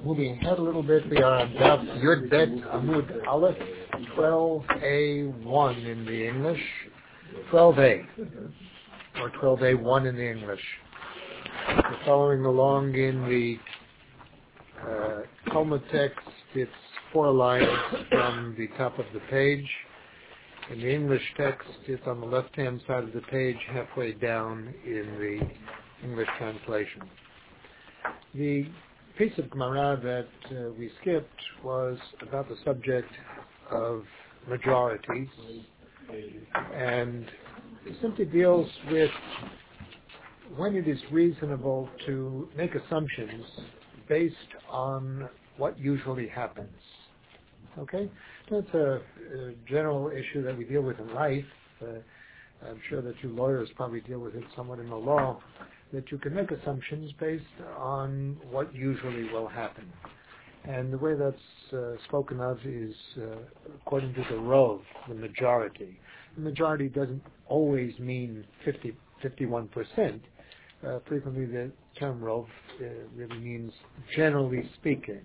Moving ahead a little bit, we are on Daf Yud Bet Amud Aleph, 12A1 in the English, 12A, or 12A1 in the English. We're following along in the Talmud text. It's 4 lines from the top of the page. In the English text, it's on the left-hand side of the page, halfway down in the English translation. The piece of Gemara that we skipped was about the subject of majorities, and it simply deals with when it is reasonable to make assumptions based on what usually happens. Okay? That's a general issue that we deal with in life. I'm sure that you lawyers probably deal with it somewhat in the law, that you can make assumptions based on what usually will happen. And the way that's spoken of is according to the rov, the majority. The majority doesn't always mean 51%. Frequently the term rov really means generally speaking.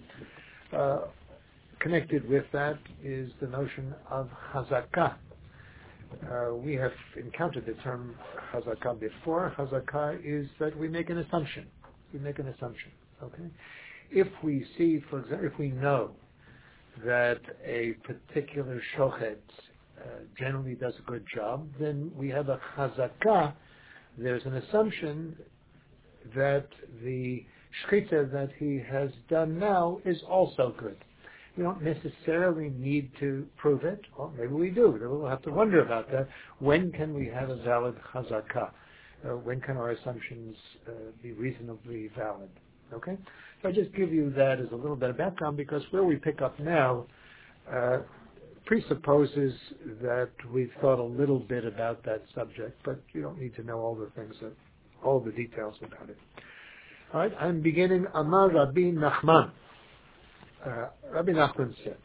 Connected with that is the notion of chazakah. We have encountered the term chazakah before. Chazakah is that we make an assumption. Okay? If we see, for example, if we know that a particular shochet generally does a good job, then we have a chazakah. There's an assumption that the shchita that he has done now is also good. We don't necessarily need to prove it. Well, maybe we do. We'll have to wonder about that. When can we have a valid chazakah? When can our assumptions be reasonably valid? Okay? So I just give you that as a little bit of background because where we pick up now presupposes that we've thought a little bit about that subject, but you don't need to know all the details about it. All right, I'm beginning. Amar Rabbi Nachman. Rabbi Nachman said,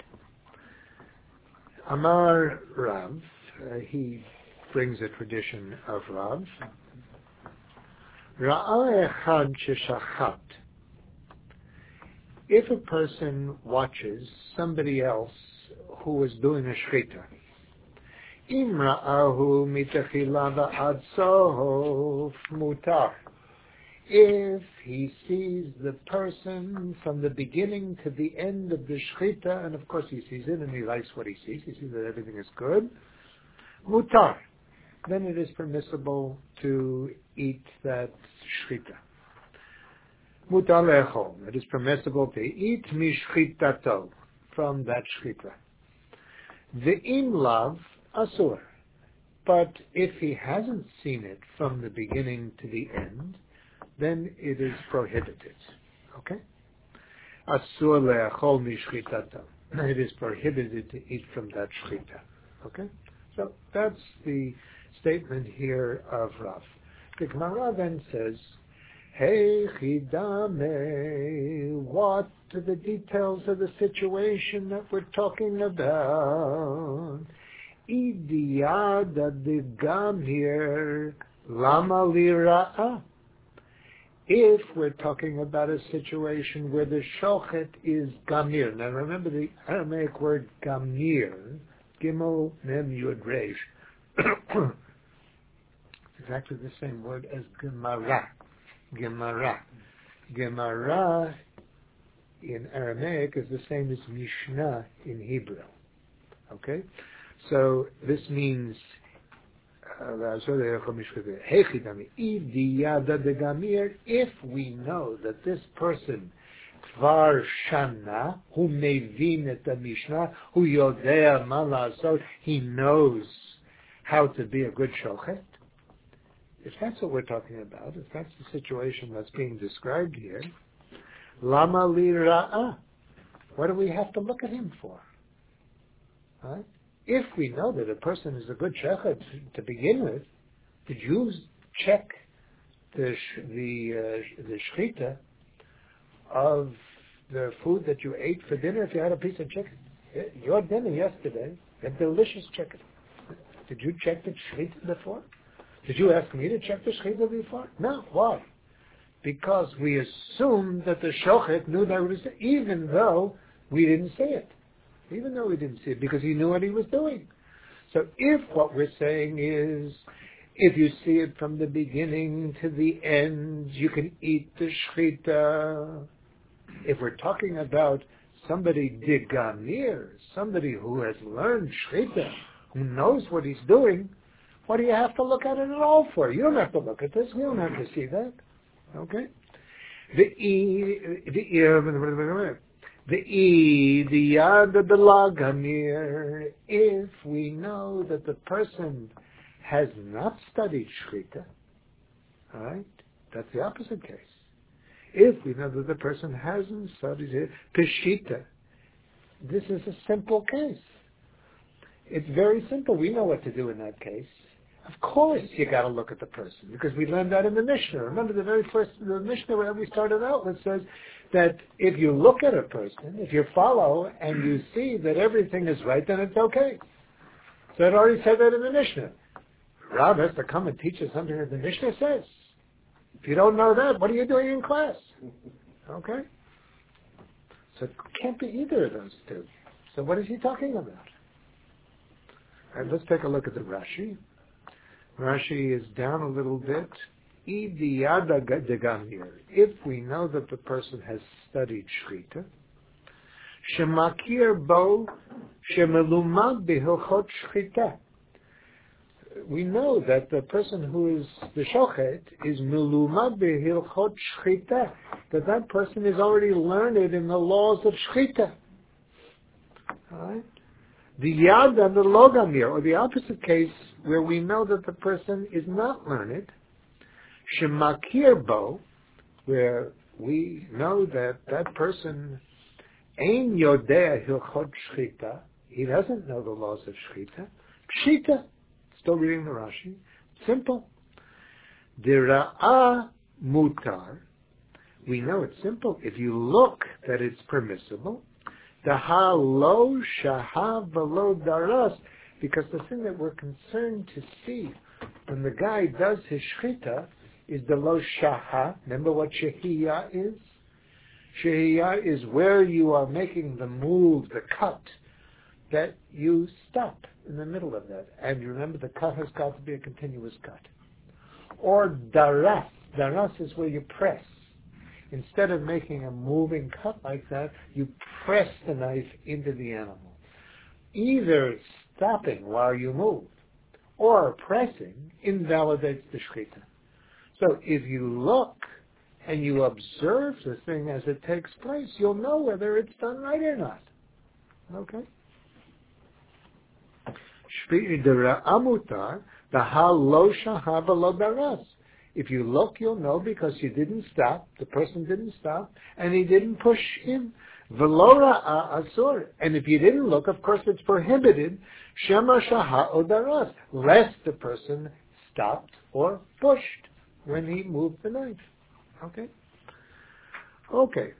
Amar Rav, he brings a tradition of Rav, Ra'a echad sheshachat. If a person watches somebody else who is doing a shchita, Im ra'ahu mitachila va'ad sof mutar. If he sees the person from the beginning to the end of the shchita, and of course he sees it and he likes what he sees that everything is good, mutar, then it is permissible to eat that shchita. Mutar lechol, it is permissible to eat mishchitato, from that shchita. Ve'im lav asur, but if he hasn't seen it from the beginning to the end, then it is prohibited. Okay? Asur le'achol mishchitato. It is prohibited to eat from that shchita. Okay? So that's the statement here of Rav. The Gemara then says, Hey chidame, what are the details of the situation that we're talking about? Idiyada de gamir lama lira'a. If we're talking about a situation where the shochet is gamir, now remember the Aramaic word gamir, gimel mem yud resh, it's exactly the same word as gemara. Gemara in Aramaic is the same as Mishnah in Hebrew. Okay? So this means if we know that this person Kvar Shana, who mevin et Mishnah, who yodea ma la'asot, he knows how to be a good shochet. If that's what we're talking about, if that's the situation that's being described here, lama li ra'ah, what do we have to look at him for? Right? If we know that a person is a good shochet to begin with, did you check the shchita of the food that you ate for dinner? If you had a piece of chicken, your dinner yesterday, a delicious chicken. Did you check the shchita before? Did you ask me to check the shchita before? No. Why? because we assume that the shochet knew that it was, even though we didn't see it. Even though we didn't see it, because he knew what he was doing. So if what we're saying is, if you see it from the beginning to the end, you can eat the shchita. If we're talking about somebody digamir, somebody who has learned shchita, who knows what he's doing, what do you have to look at it at all for? You don't have to look at this. We don't have to see that. Okay? The yad belagamir, if we know that the person has not studied shchita, all right, that's the opposite case. If we know that the person hasn't studied it, peshita, this is a simple case. It's very simple. We know what to do in that case. Of course, you got to look at the person, because we learned that in the Mishnah. Remember the Mishnah that we started out with says that if you look at a person, if you follow and you see that everything is right, then it's okay. So it already said that in the Mishnah. Rav has to come and teach us something that the Mishnah says. If you don't know that, what are you doing in class? Okay? So it can't be either of those two. So what is he talking about? All right, let's take a look at the Rashi. Rashi is down a little bit. If we know that the person has studied shchita, shemakir bo shemelumad behilchot shchita. We know that the person who is the shochet is melumad behilchot shchita, that person is already learned in the laws of shchita. All right? The yad and the logamir, or the opposite case, where we know that the person is not learned, shemakir bo, where we know that person ein yodea hilchot shchita, he doesn't know the laws of shchita, pshita, still reading the Rashi, simple. Dira'ah mutar, we know it's simple. If you look that it's permissible, Daha lo shaha v'lo daras, because the thing that we're concerned to see when the guy does his shchita is the lo shaha. Remember what shehiyah is? Shehiyah is where you are making the move, the cut, that you stop in the middle of that. And you remember the cut has got to be a continuous cut. Or daras. Daras is where you press. Instead of making a moving cut like that, you press the knife into the animal. Either stopping while you move or pressing invalidates the shchita. So if you look and you observe the thing as it takes place, you'll know whether it's done right or not. Okay? If you look, you'll know because you didn't stop, the person didn't stop, and he didn't push in. Velora asur. And if you didn't look, of course it's prohibited. Shema shaha odaras, lest the person stopped or pushed when he moved the knife. Okay? Okay.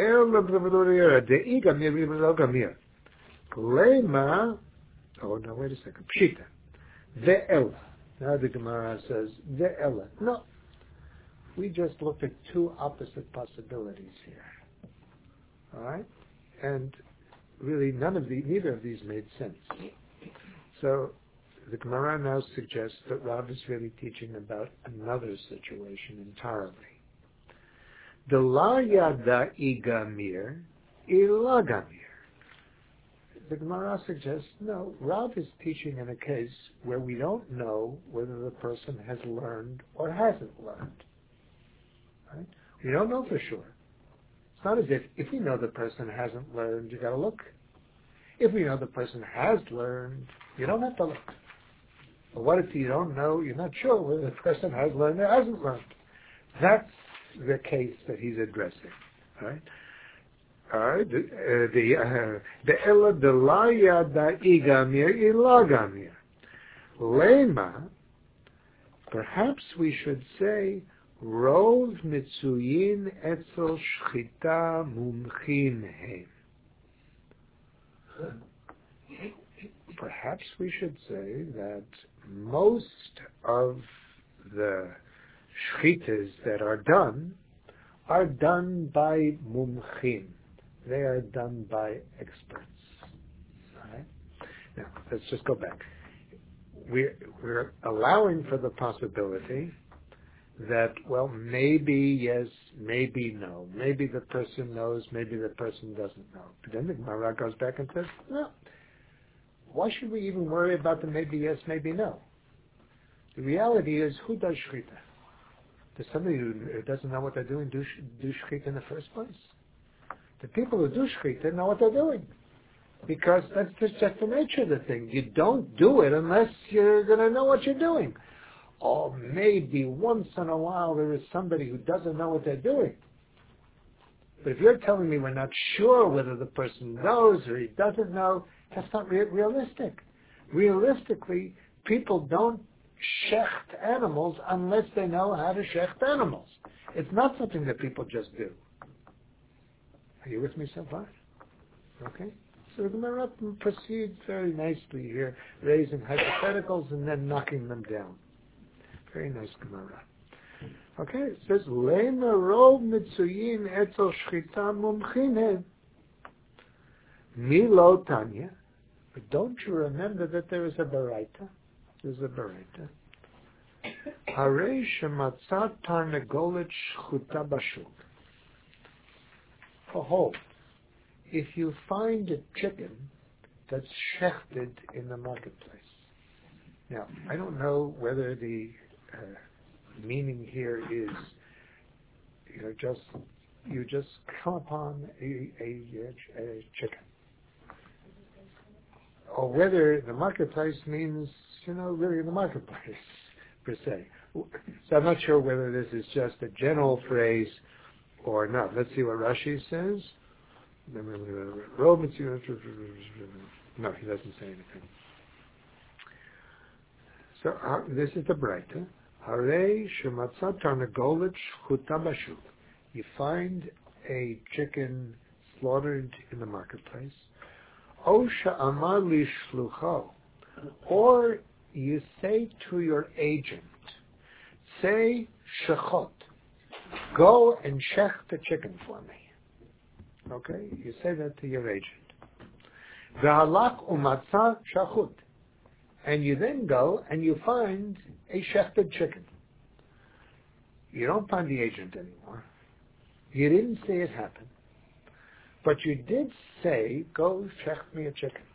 Lema. Oh, no, wait a second. Pshita. Ve'ela. Now the Gemara says, Ve'ela. No. We just looked at two opposite possibilities here. All right? And really neither of these made sense. So the Gemara now suggests that Rav is really teaching about another situation entirely. The la yada igamir ilagamir. The Gemara suggests, no, Rav is teaching in a case where we don't know whether the person has learned or hasn't learned. Right? We don't know for sure. It's not as if we know the person hasn't learned, you got to look. If we know the person has learned, you don't have to look. But what if you don't know, you're not sure whether the person has learned or hasn't learned? That's the case that he's addressing. Right? All right, the ela de la yada igamir ilagamir. Lema, perhaps we should say, rov mitzuyin etzel shchita mumchin hem. Perhaps we should say that most of the shchitas that are done are done by mumchim. They are done by experts. All right? Now, let's just go back. We're allowing for the possibility that, well, maybe yes, maybe no. Maybe the person knows, maybe the person doesn't know. But then the Gemara goes back and says, no. Why should we even worry about the maybe yes, maybe no? The reality is, who does shechita? Does somebody who doesn't know what they're doing do shechita in the first place? The people who do shechita know what they're doing. Because that's just the nature of the thing. You don't do it unless you're going to know what you're doing. Or maybe once in a while there is somebody who doesn't know what they're doing. But if you're telling me we're not sure whether the person knows or he doesn't know, that's not realistic. Realistically, people don't shecht animals unless they know how to shecht animals. It's not something that people just do. Are you with me so far? Okay. So the Gemara proceeds very nicely here, raising hypotheticals and then knocking them down. Very nice Gemara. Okay, it says, Leina rov mitzuyin etzel shchita mumchine. Milo Tanya. But don't you remember that there is a baraita? There's a baraita. Harei shematzat tarnegolet shchuta bashuk. Behold, if you find a chicken that's shechted in the marketplace. Now, I don't know whether the meaning here is, you just come upon a chicken, or whether the marketplace means, really the marketplace per se. So I'm not sure whether this is just a general phrase or not. Let's see what Rashi says. No, he doesn't say anything. So this is the Breita. Harei shematzat tarnegolet shchuta bashuk. You find a chicken slaughtered in the marketplace. O she'amar li shlucho. Or you say to your agent, say shechot, go and shech the chicken for me. Okay, you say that to your agent. V'halach umatzah shachut, and you then go and you find a shechted chicken. You don't find the agent anymore. You didn't say it happened, but you did say, "Go shecht me a chicken,"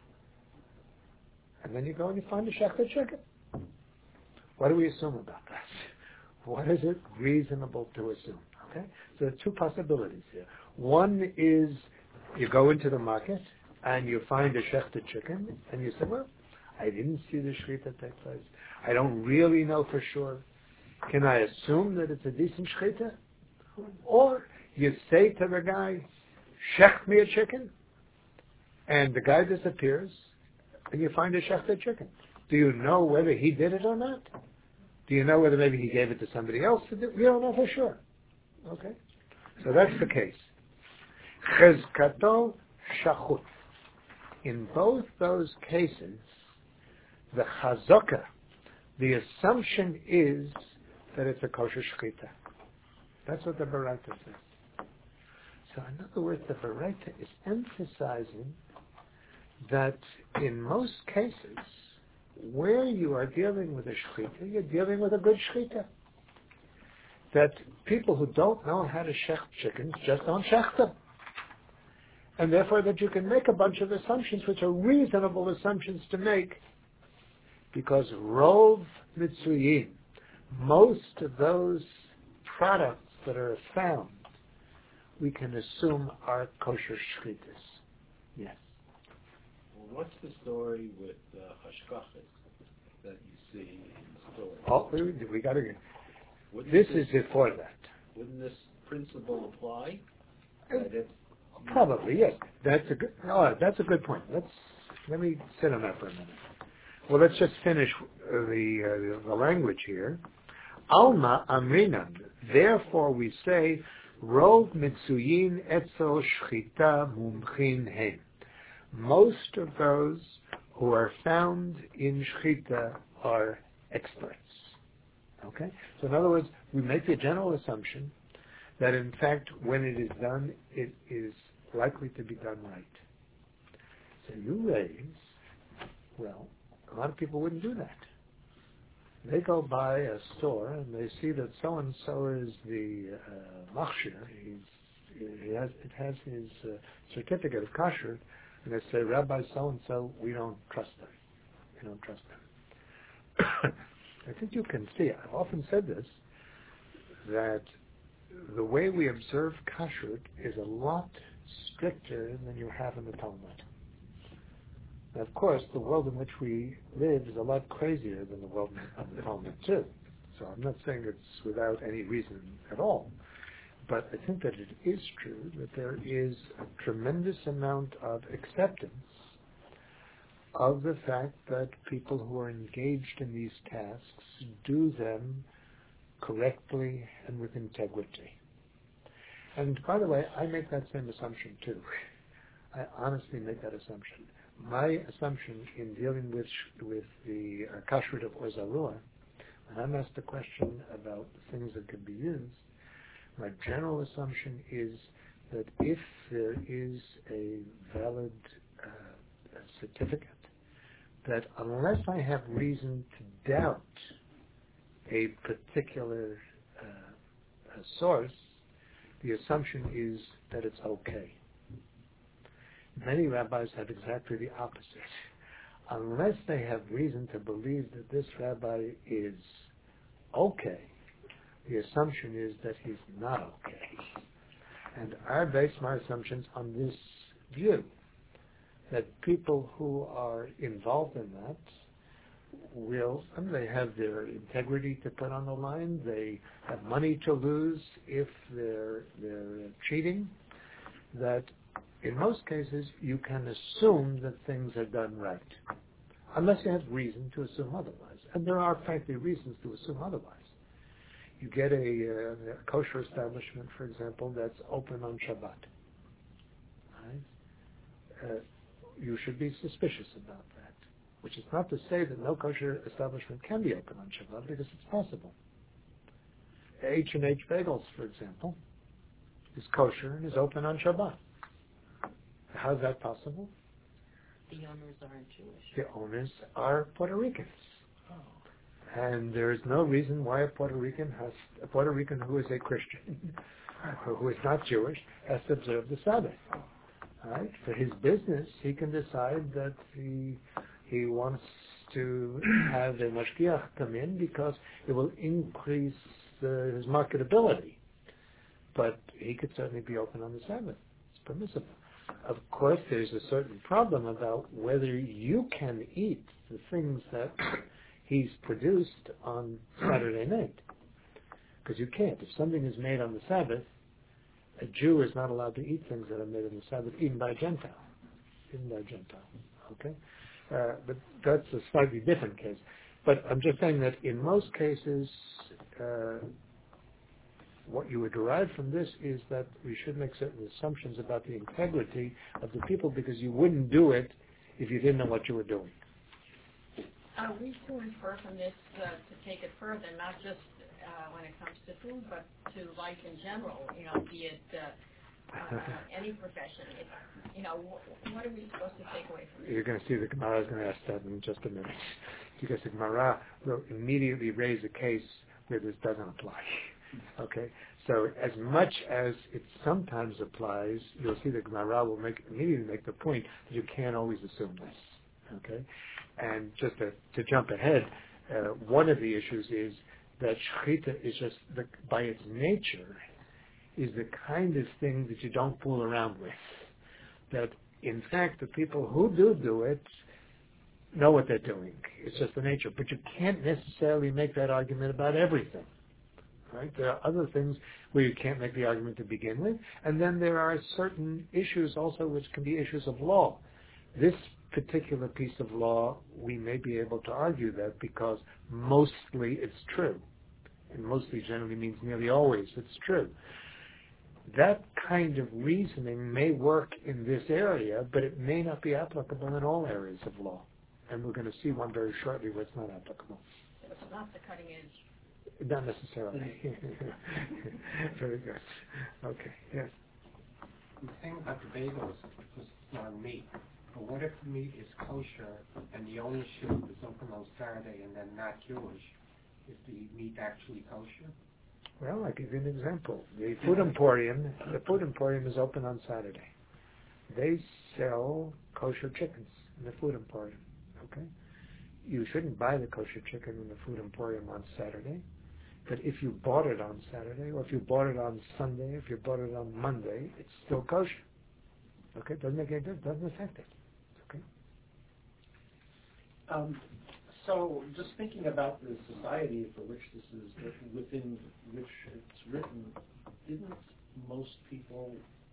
and then you go and you find a shechted chicken. What do we assume about that? What is it reasonable to assume? Okay, so there are two possibilities here. One is you go into the market and you find a shechted chicken and you say, well, I didn't see the shechita take place. I don't really know for sure. Can I assume that it's a decent shechita? Or you say to the guy, shech me a chicken, and the guy disappears and you find a shechted chicken. Do you know whether he did it or not? Do you know whether maybe he gave it to somebody else to do? You don't know for sure. Okay? So that's the case. Chezkato shachut. In both those cases, the chazaka, the assumption is that it's a kosher shechita. That's what the Baraita says. So in other words, the Baraita is emphasizing that in most cases, where you are dealing with a shechita, you're dealing with a good shechita. That people who don't know how to shecht chickens just don't shecht them. And therefore that you can make a bunch of assumptions which are reasonable assumptions to make, because rov mitzuyin, most of those products that are found, we can assume are kosher shchitas. Yes. Well, what's the story with hashkachas that you see in the story? Oh, we got to. This is before that. Wouldn't this principle apply? Probably, yes. That's a good point. Let me sit on that for a minute. Well, let's just finish the language here. Alma amrinan. Therefore, we say rov mitzuyin etzel shchita mumchin hen. Most of those who are found in shchita are experts. Okay? So in other words, we make the general assumption that in fact, when it is done, it is likely to be done right. So you raise, well, a lot of people wouldn't do that. They go by a store and they see that so-and-so is the machshir. It has his certificate of kashrut, and they say, Rabbi so-and-so, we don't trust them. We don't trust them. I think you can see, I've often said this, that the way we observe kashrut is a lot stricter than you have in the Talmud. Now, of course, the world in which we live is a lot crazier than the world of the Talmud, too. So I'm not saying it's without any reason at all. But I think that it is true that there is a tremendous amount of acceptance of the fact that people who are engaged in these tasks do them correctly and with integrity. And by the way, I make that same assumption too. I honestly make that assumption. My assumption in dealing with the kashrut of Or Zarua, when I'm asked a question about things that can be used, my general assumption is that if there is a valid certificate, that unless I have reason to doubt a particular source, the assumption is that it's okay. Many rabbis have exactly the opposite. Unless they have reason to believe that this rabbi is okay, the assumption is that he's not okay. And I base my assumptions on this view, that people who are involved in that they have their integrity to put on the line, they have money to lose if they're cheating, that in most cases you can assume that things are done right, unless you have reason to assume otherwise. And there are frankly reasons to assume otherwise. You get a kosher establishment, for example, that's open on Shabbat. Right? You should be suspicious about that, which is not to say that no kosher establishment can be open on Shabbat, because it's possible. H&H Bagels, for example, is kosher and is open on Shabbat. How is that possible? The owners aren't Jewish. The owners are Puerto Ricans. Oh. And there is no reason why a Puerto Rican who is a Christian, who is not Jewish, has to observe the Sabbath. Right? For his business, he can decide that he wants to have a mashgiach come in because it will increase his marketability. But he could certainly be open on the Sabbath. It's permissible. Of course, there's a certain problem about whether you can eat the things that he's produced on Saturday night. Because you can't. If something is made on the Sabbath, a Jew is not allowed to eat things that are made on the Sabbath, even by a Gentile. Okay? But that's a slightly different case. But I'm just saying that in most cases, what you would derive from this is that we should make certain assumptions about the integrity of the people, because you wouldn't do it if you didn't know what you were doing. Are we to infer from this to take it further, not just when it comes to food, but to life in general, be it any profession? What are we supposed to take away from this? You're going to see the Gemara is going to ask that in just a minute. Because the Gemara will immediately raise a case where this doesn't apply. Okay? So as much as it sometimes applies, you'll see the Gemara will immediately make the point that you can't always assume this. Okay? And just to jump ahead, one of the issues is that shechita is just, by its nature, is the kind of thing that you don't fool around with. That, in fact, the people who do it know what they're doing. It's just the nature. But you can't necessarily make that argument about everything. Right? There are other things where you can't make the argument to begin with. And then there are certain issues also which can be issues of law. This particular piece of law, we may be able to argue that because mostly it's true. And mostly generally means nearly always it's true. That kind of reasoning may work in this area, but it may not be applicable in all areas of law. And we're going to see one very shortly where it's not applicable. It's not the cutting edge Not necessarily. Very good. Okay, yes. The thing about the bagels was on meat. But what if the meat is kosher and the ownership is open on Saturday and then not Jewish? Is the meat actually kosher? Well, I'll give you an example. The Food Emporium is open on Saturday. They sell kosher chickens in the Food Emporium. Okay? You shouldn't buy the kosher chicken in the Food Emporium on Saturday. But if you bought it on Saturday, or if you bought it on Sunday, if you bought it on Monday, it's still kosher. Okay? Doesn't make any difference. Doesn't affect it. Okay? So, just thinking about the society for which this is written, within which it's written, didn't most people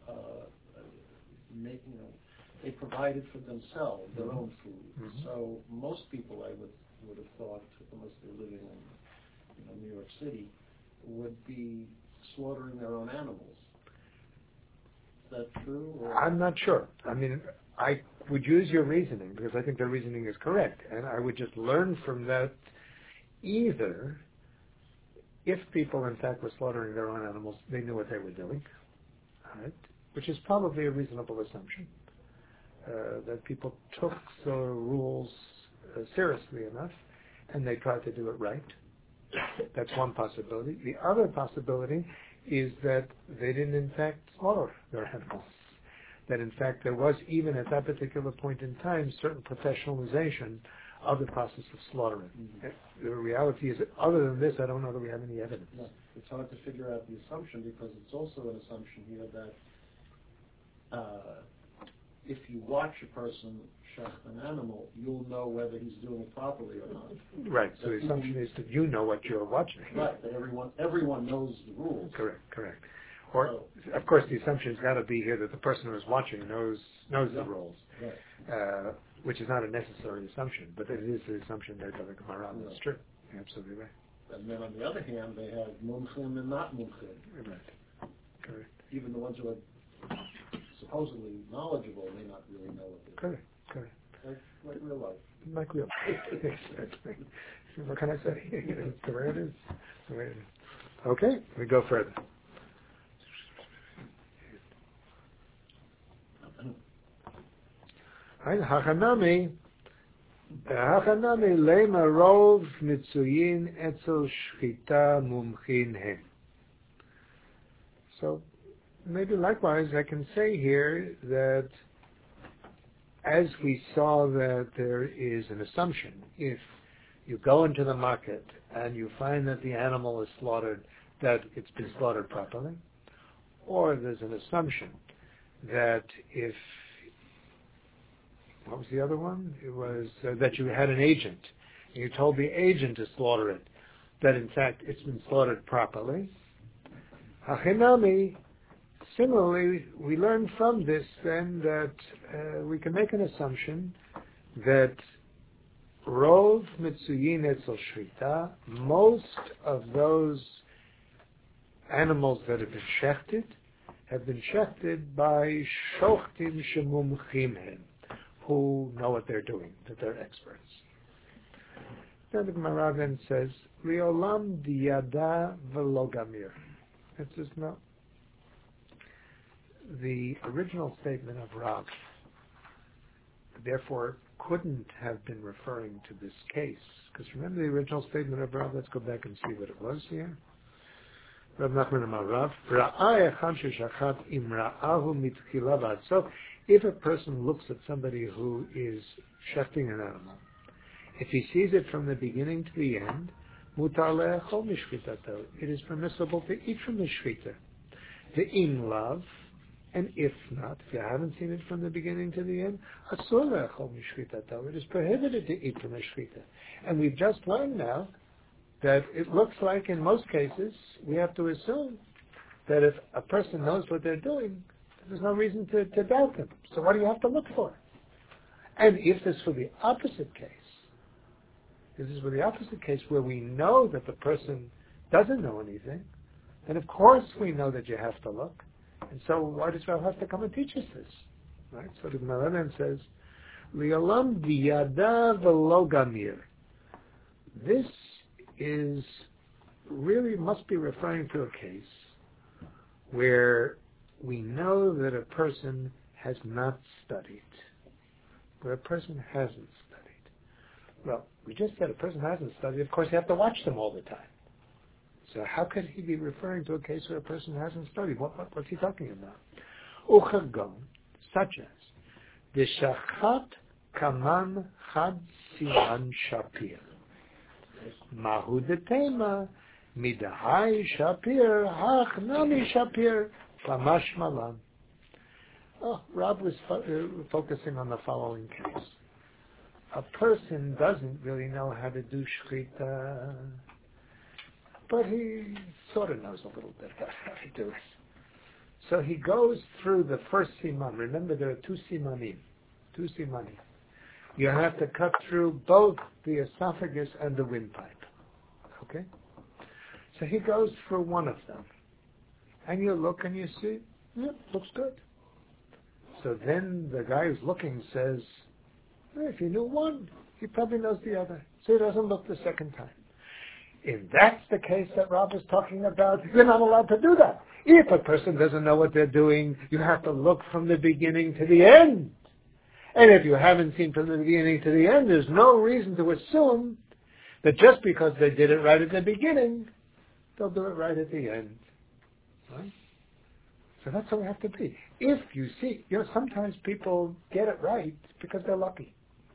they provided for themselves their own food. Mm-hmm. So most people, I would have thought, unless they're living in New York City, would be slaughtering their own animals. Is that true? Or? I'm not sure. I mean, I would use your reasoning because I think the reasoning is correct, and I would just learn from that either if people in fact were slaughtering their own animals, they knew what they were doing, right? Which is probably a reasonable assumption, that people took the rules seriously enough and they tried to do it right. That's one possibility. The other possibility is that they didn't in fact slaughter their animals. That in fact there was, even at that particular point in time, certain professionalization of the process of slaughtering. Mm-hmm. The reality is that other than this, I don't know that we have any evidence. No, it's hard to figure out the assumption because it's also an assumption here that if you watch a person shecht an animal, you'll know whether he's doing it properly or not. Right. So the assumption is that you know what you're watching. Right. That everyone knows the rules. Correct. Or, of course, the assumption's got to be here that the person who's watching knows the rules, right. Which is not a necessary assumption, but it is the assumption there by the Gemara. That's true. You're absolutely right. And then on the other hand, they have mumchim and not mumchim. Right. Correct. Even the ones who are supposedly knowledgeable may not really know what they're doing. Correct. Like real life. Like real life. Exactly. What can I say? It's the way it is. Okay, we go further. Hachanami lema rov mitzuyin etzel shchita mumchin hem. So maybe likewise I can say here that as we saw that there is an assumption, if you go into the market and you find that the animal is slaughtered, that it's been slaughtered properly, or there's an assumption that if what was the other one? It was that you had an agent. And you told the agent to slaughter it, that in fact it's been slaughtered properly. Hachinami, similarly, we learn from this then that we can make an assumption that rov mitzuyin etzel shrita, most of those animals that have been shechted by shochtim shemumchim hen, who know what they're doing, that they're experts. Then the Gemara then says, Riolam diyada v'lo gamir. It says no. The original statement of Rav, therefore, couldn't have been referring to this case. Because remember the original statement of Rav? Let's go back and see what it was here. Rav Nachman Amar Rav, Ra'ai echam sheshachat im ra'ahu mitchila v'ad sof. If a person looks at somebody who is shechting an animal, if he sees it from the beginning to the end, mutar le'echol mishchitato. It is permissible to eat from the shchita. The im lav, and if not, if you haven't seen it from the beginning to the end, asur le'echol mishchitato. It is prohibited to eat from the shchita. And we've just learned now that it looks like in most cases we have to assume that if a person knows what they're doing, there's no reason to doubt them. So what do you have to look for? And if this were the opposite case, where we know that the person doesn't know anything, then of course we know that you have to look. And so why does Rav have to come and teach us this? Right? So the Gemara then says, Li'olam diyada v'lo gamir. This is really must be referring to a case where we know that a person has not studied, where a person hasn't studied. Well, we just said a person hasn't studied. Of course, you have to watch them all the time. So how could he be referring to a case where a person hasn't studied? What's he talking about? Uchagon, such as the shachat kaman chad siman shapir. Mahu detema midahai shapir hach nami shapir kamash malan. Oh, Rob was focusing on the following case. A person doesn't really know how to do shchita, but he sort of knows a little bit about how to do it. So he goes through the first siman. Remember, there are two simanim. You have to cut through both the esophagus and the windpipe. Okay? So he goes through one of them. And you look and you see, looks good. So then the guy who's looking says, if he knew one, he probably knows the other. So he doesn't look the second time. If that's the case that Rob is talking about, you're not allowed to do that. If a person doesn't know what they're doing, you have to look from the beginning to the end. And if you haven't seen from the beginning to the end, there's no reason to assume that just because they did it right at the beginning, they'll do it right at the end. Right? So that's how we have to be. If you see, sometimes people get it right because they're lucky.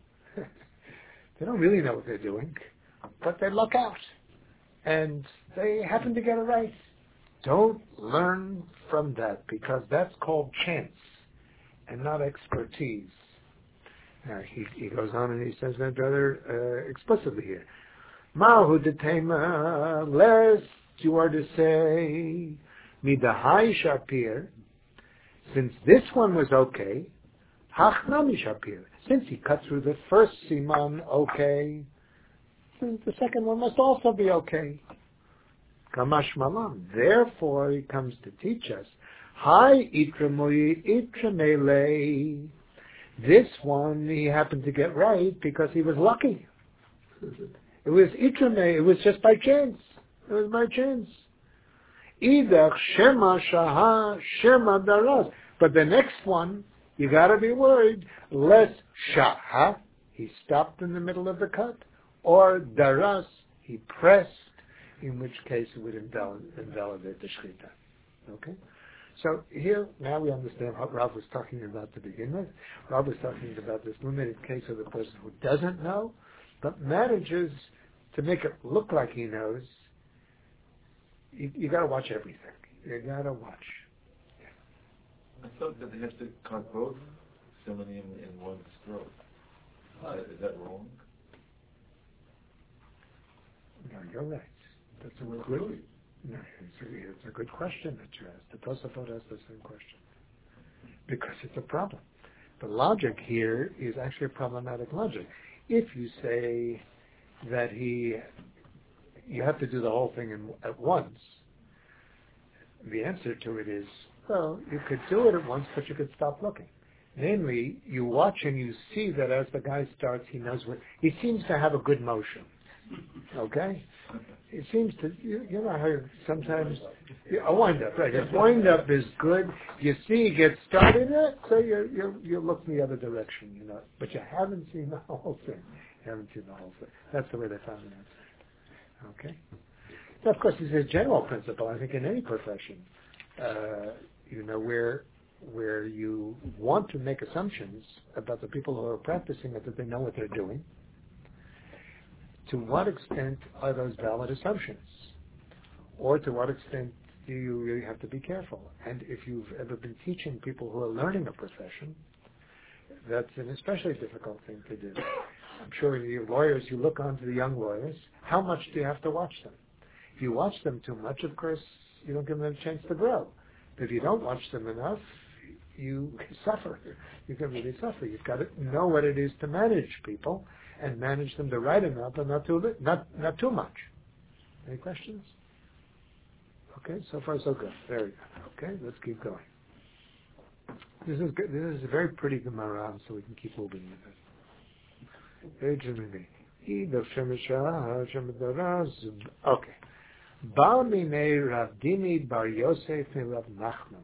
They don't really know what they're doing, but they luck out. And they happen to get it right. Don't learn from that, because that's called chance and not expertise. Now, he goes on and he says that rather explicitly here. Mahu detema, lest you are to say, midahai shapir, since this one was okay, hach nami shapir, since he cut through the first siman okay, the second one must also be okay. Kamash malam. Therefore, he comes to teach us, Hai itramui itramele. This one he happened to get right because he was lucky. It was itrame. It was just by chance. It was by chance. Idach shema shaha shema daras. But the next one, you got to be worried. Less shaha, he stopped in the middle of the cut, or daras, he pressed, in which case it would invalidate the shchita. Okay? So here, now we understand what Rav was talking about to begin with. Rav was talking about this limited case of the person who doesn't know, but manages to make it look like he knows. You got to watch everything. You got to watch. I thought that they have to cut both simanim in one stroke. Is that wrong? No, you're right. That's a good. No, it's a good question that you asked. The Tosafot asked the same question because it's a problem. The logic here is actually a problematic logic. If you say that you have to do the whole thing at once, the answer to it is, well, you could do it at once, but you could stop looking. Namely, you watch and you see that as the guy starts, he seems to have a good motion. Okay? It seems to, you know how sometimes, a wind-up, right. If wind-up is good, you see he gets started, so you look in the other direction, but you haven't seen the whole thing. That's the way they found the answer. Okay? Now, of course, this is a general principle, I think, in any profession, where you want to make assumptions about the people who are practicing it, that they know what they're doing. To what extent are those valid assumptions? Or to what extent do you really have to be careful? And if you've ever been teaching people who are learning a profession, that's an especially difficult thing to do. I'm sure you lawyers, you look on to the young lawyers, how much do you have to watch them? If you watch them too much, of course, you don't give them a chance to grow. But if you don't watch them enough, you suffer. You can really suffer. You've got to know what it is to manage people and manage them the right enough and not too much. Any questions? Okay, so far so good. Very good. Okay, let's keep going. This is good. This is a very pretty Gemara, so we can keep moving with it. Okay. Ba minei Rav Dimi bar Yosef and Rav Nachman.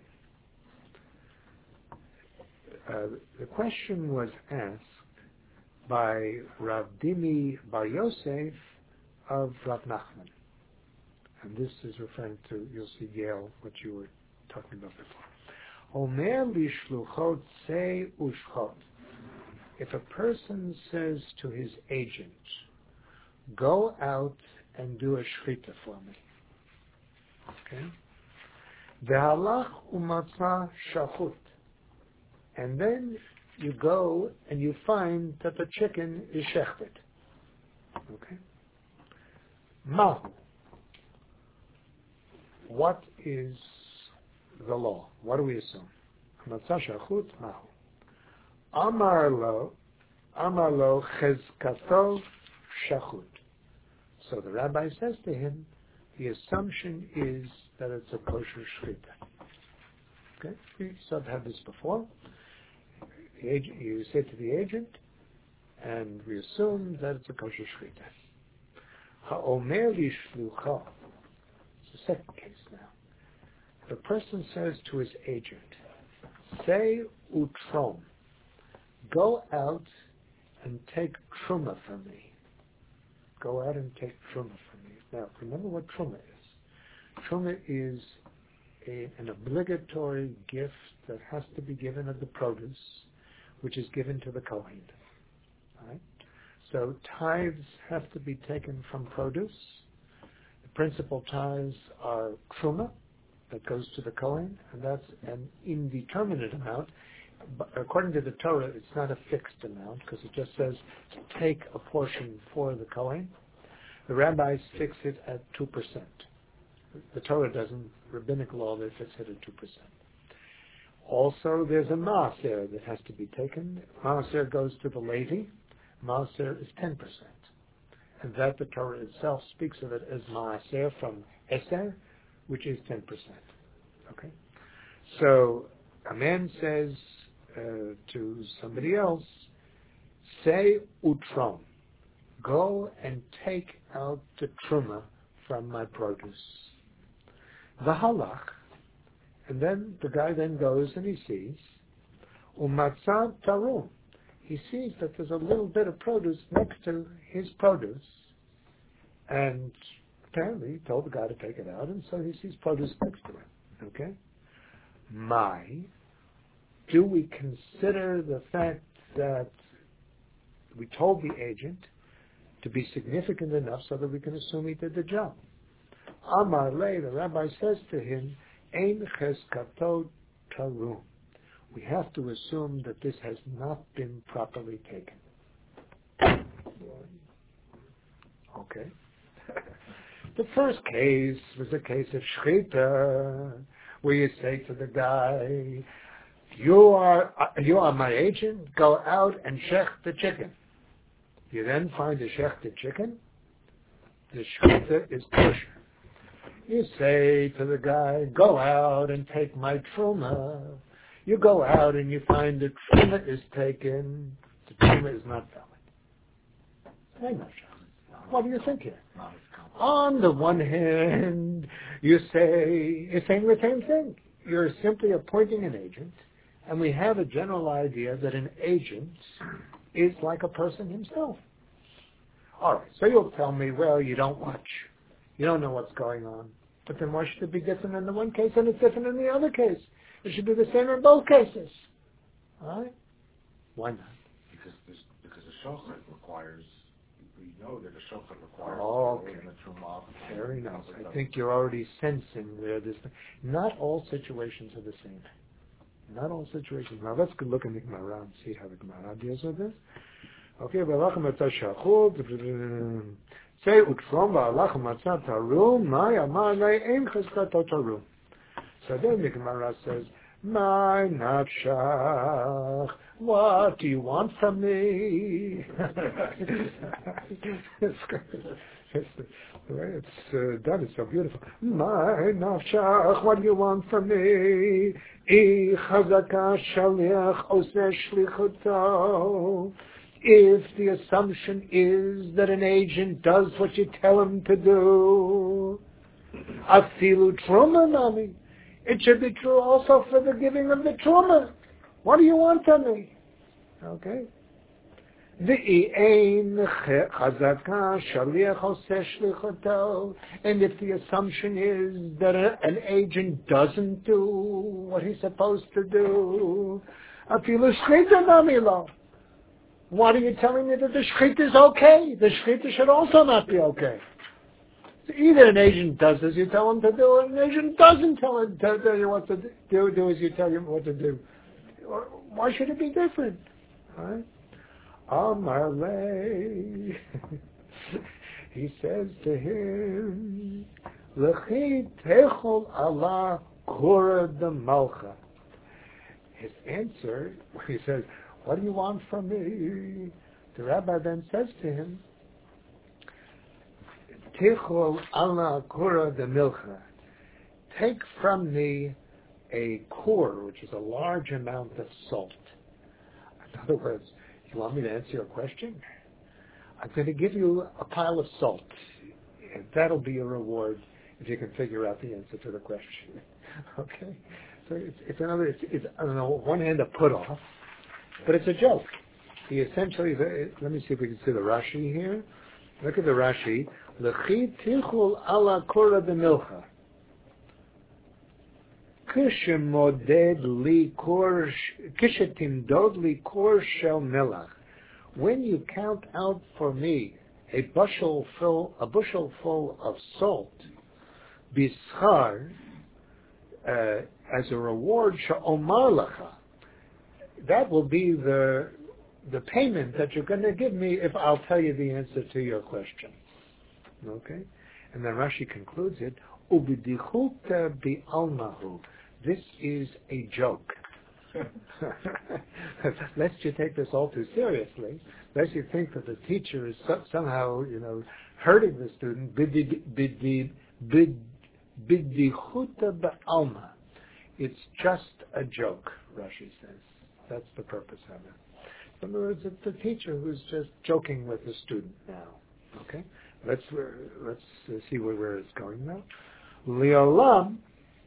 The question was asked by Rav Dimi bar Yosef of Rav Nachman. And this is referring to, you'll see, Gail, what you were talking about before. Omer lishluchot say ushchot. If a person says to his agent, go out and do a shchita for me. Okay? Ve'halach umatza shachut. And then you go and you find that the chicken is shechted. Okay? Mahu. What is the law? What do we assume? Matzah shachut mahu. Amar lo chezkato shachut. So the rabbi says to him, the assumption is that it's a kosher shchita. Okay, we sort of had this before. You say to the agent, and we assume that it's a kosher shchita. Ha'omer li shlucha. It's the second case now. If a person says to his agent, say utrom, go out and take truma from me. Go out and take truma from me. Now, remember what truma is. Truma is an obligatory gift that has to be given of the produce, which is given to the Kohen. Right? So tithes have to be taken from produce. The principal tithes are truma, that goes to the Kohen, and that's an indeterminate amount. But according to the Torah, it's not a fixed amount, because it just says to take a portion for the Kohen. The rabbis fix it at 2%. The Torah doesn't. Rabbinic law, they fix it at 2%. Also, there's a maaser that has to be taken. Maaser goes to the Levi. Maaser is 10%. And that the Torah itself speaks of it as maaser from Eser, which is 10%. Okay? So, a man says to somebody else, say utrom, go and take out the truma from my produce. V'halach, and then the guy then goes and he sees, umatzah tarum, he sees that there's a little bit of produce next to his produce, and apparently he told the guy to take it out, and so he sees produce next to it. Okay? Do we consider the fact that we told the agent to be significant enough so that we can assume he did the job? Amar le, the rabbi says to him, Ein cheskato tarum. We have to assume that this has not been properly taken. Okay. The first case was a case of shchita, where you say to the guy, you are my agent, go out and shech the chicken. You then find a shechted chicken, the shchita is kosher. You say to the guy, go out and take my truma. You go out and you find the truma is taken, the truma is not valid. Hang on, Shach. What do you think here? On the one hand, you're saying the same thing. You're simply appointing an agent, and we have a general idea that an agent is like a person himself. All right, so you'll tell me, well, you don't watch. You don't know what's going on. But then why should it be different in the one case and it's different in the other case? It should be the same in both cases. All right? Why not? Because the shochet requires, we know that the shochet requires... Okay. Fair enough. I think you're already sensing where this... Not all situations are the same. Not all situations. Now let's look in the Gemara and see how the Gemara deals with this. Okay, say utrom v'alach matzah tarum, my amar le'ein cheskato tarum. So then the Gemara says, my nafshach, what do you want from me? The way it's done is so beautiful. My nafshach, what do you want from me? I chazaka shaliach oseh shlichuto. If the assumption is that an agent does what you tell him to do, Afilu truma nami. It should be true also for the giving of the truma. What do you want from me? Okay. And if the assumption is that an agent doesn't do what he's supposed to do, what are you telling me that the shchita is okay? The shchita should also not be okay. So either an agent does as you tell him to do, or an agent doesn't tell you what to do as you tell him what to do. Why should it be different? All right? Amar lei. He says to him, L'chi techol ala kura de malcha. His answer, he says, what do you want from me? The rabbi then says to him, Techol ala kura de milcha. Take from me a kur, which is a large amount of salt. In other words, you want me to answer your question? I'm going to give you a pile of salt. And that'll be a reward if you can figure out the answer to the question. Okay? So it's on the one hand a put off, but it's a joke. He essentially, let me see if we can see the Rashi here. Look at the Rashi. L'chi tichul ala kura de milcha. Kishetimdod li kor shel melach. When you count out for me a bushel full of salt, bischar, as a reward, she'omar lacha. That will be the payment that you're going to give me if I'll tell you the answer to your question. Okay, and then Rashi concludes it. Ubidichuta bi'almahu. This is a joke. Lest you take this all too seriously, lest you think that the teacher is somehow, hurting the student. Bidichuta ba'alma. It's just a joke, Rashi says. That's the purpose of it. In other words, it's the teacher who's just joking with the student now. Okay, let's see where it's going now. Li'olam.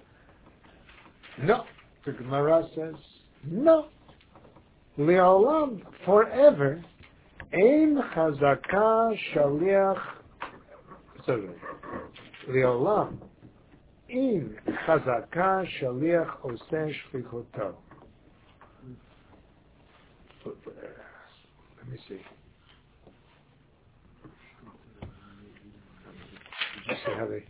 No, the Gemara says no. Li'olam, forever. Ein chazaka shaliach. Sorry. Li'olam. Ein chazaka shaliach oseh shlichuto. Let me see. Did you see how they...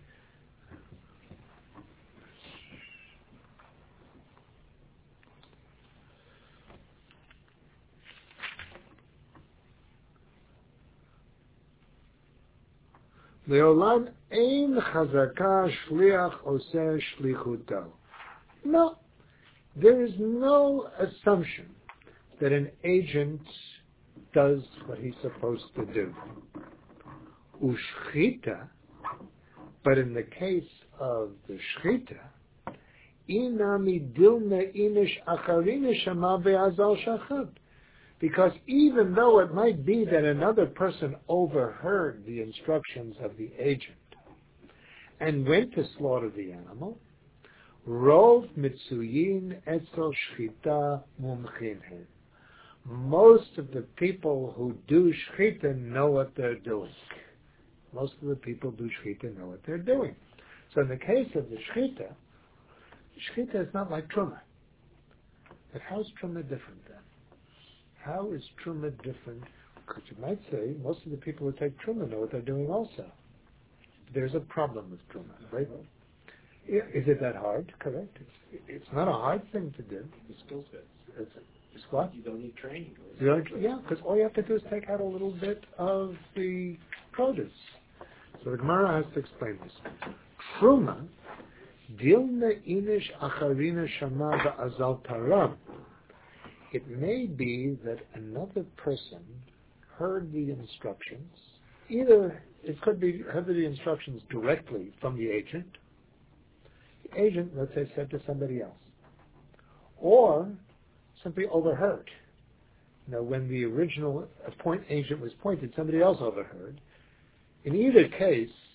Leolam ein chazaka shliach oseh shlichuto. No, there is no assumption that an agent does what he's supposed to do. Ushchita, but in the case of the shchita, inami dilna inish acharina shama ve'azal shachad. Because even though it might be that another person overheard the instructions of the agent and went to slaughter the animal, rov mitzuyin etzel shchita mumchinhen. Most of the people who do shchita know what they're doing. Most of the people do shchita know what they're doing. So in the case of the shchita is not like truma. But how's truma different then? How is truma different? Because you might say most of the people who take truma know what they're doing also. There's a problem with truma, right? Yeah, is it that hard? Correct. It's not a hard thing to do. The skill sets. It's what? You don't need training. Yeah, because all you have to do is take out a little bit of the produce. So the Gemara has to explain this. Truma, dilna inish acharina shama ba'azal taram. It may be that another person heard the instructions. Either it could be heard the instructions directly from the agent. The agent, let's say, said to somebody else. Or simply overheard. When the original agent was pointed, somebody else overheard. In either case,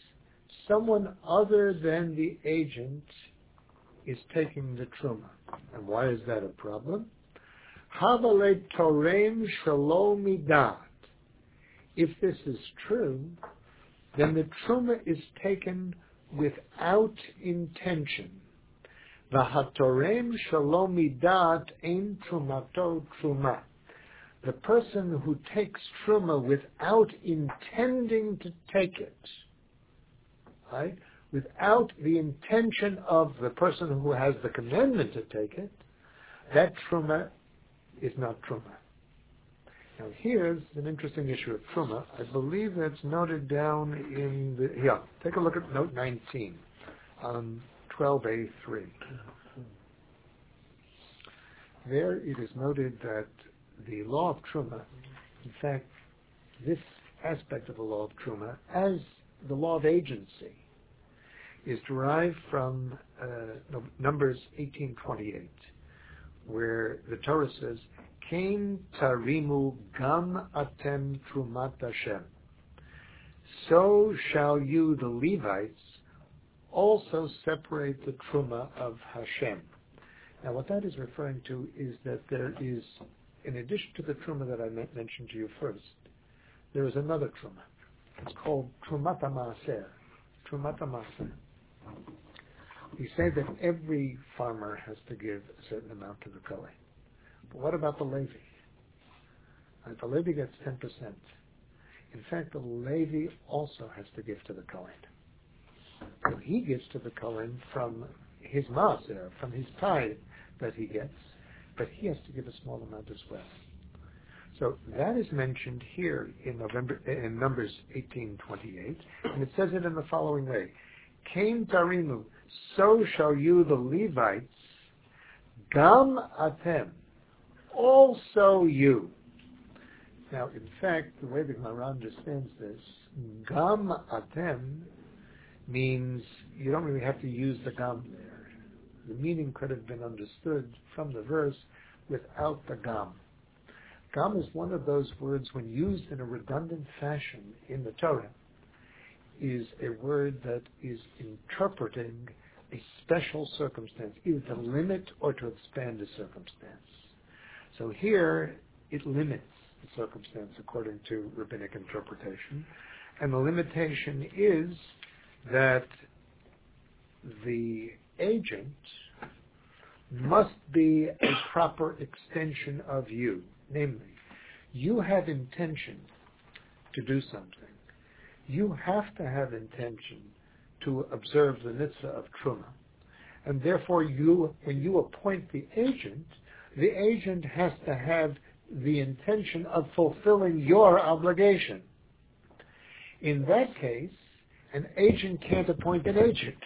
someone other than the agent is taking the truma. And why is that a problem? Havale torem shelo midat. If this is true, then the truma is taken without intention. V'hatorem shelo midat ein trumato truma. The person who takes truma without intending to take it, right? Without the intention of the person who has the commandment to take it, that truma is not truma. Now here's an interesting issue of truma. I believe that's noted down in the, take a look at note 19 on 12A3. There it is noted that the law of truma, in fact, this aspect of the law of truma, as the law of agency, is derived from Numbers 18:28, where the Torah says, "Kain tarimu gam atem trumat Hashem." So shall you, the Levites, also separate the truma of Hashem. Now, what that is referring to is that there is, in addition to the truma that I mentioned to you first, there is another truma. It's called trumat ha'maaser. Trumat ha'maaser. We say that every farmer has to give a certain amount to the Kohen. But what about the Levi? The Levi gets 10%. In fact, the Levi also has to give to the Kohen. So he gives to the Kohen from his maaser, from his tithe that he gets, but he has to give a small amount as well. So that is mentioned here in Numbers 18:28, and it says it in the following way: Kain tarimu, so shall you, the Levites, gam atem, also you. Now, in fact, the way the Gemara understands this, gam atem means you don't really have to use the gam there. The meaning could have been understood from the verse without the gam. Gam is one of those words, when used in a redundant fashion in the Torah, is a word that is interpreting a special circumstance, either to limit or to expand a circumstance. So here, it limits the circumstance according to rabbinic interpretation, and the limitation is that the agent must be a proper extension of you. Namely, you have intention to do something. You have to have intention to observe the mitzvah of truma. And therefore, when you appoint the agent has to have the intention of fulfilling your obligation. In that case, an agent can't appoint an agent,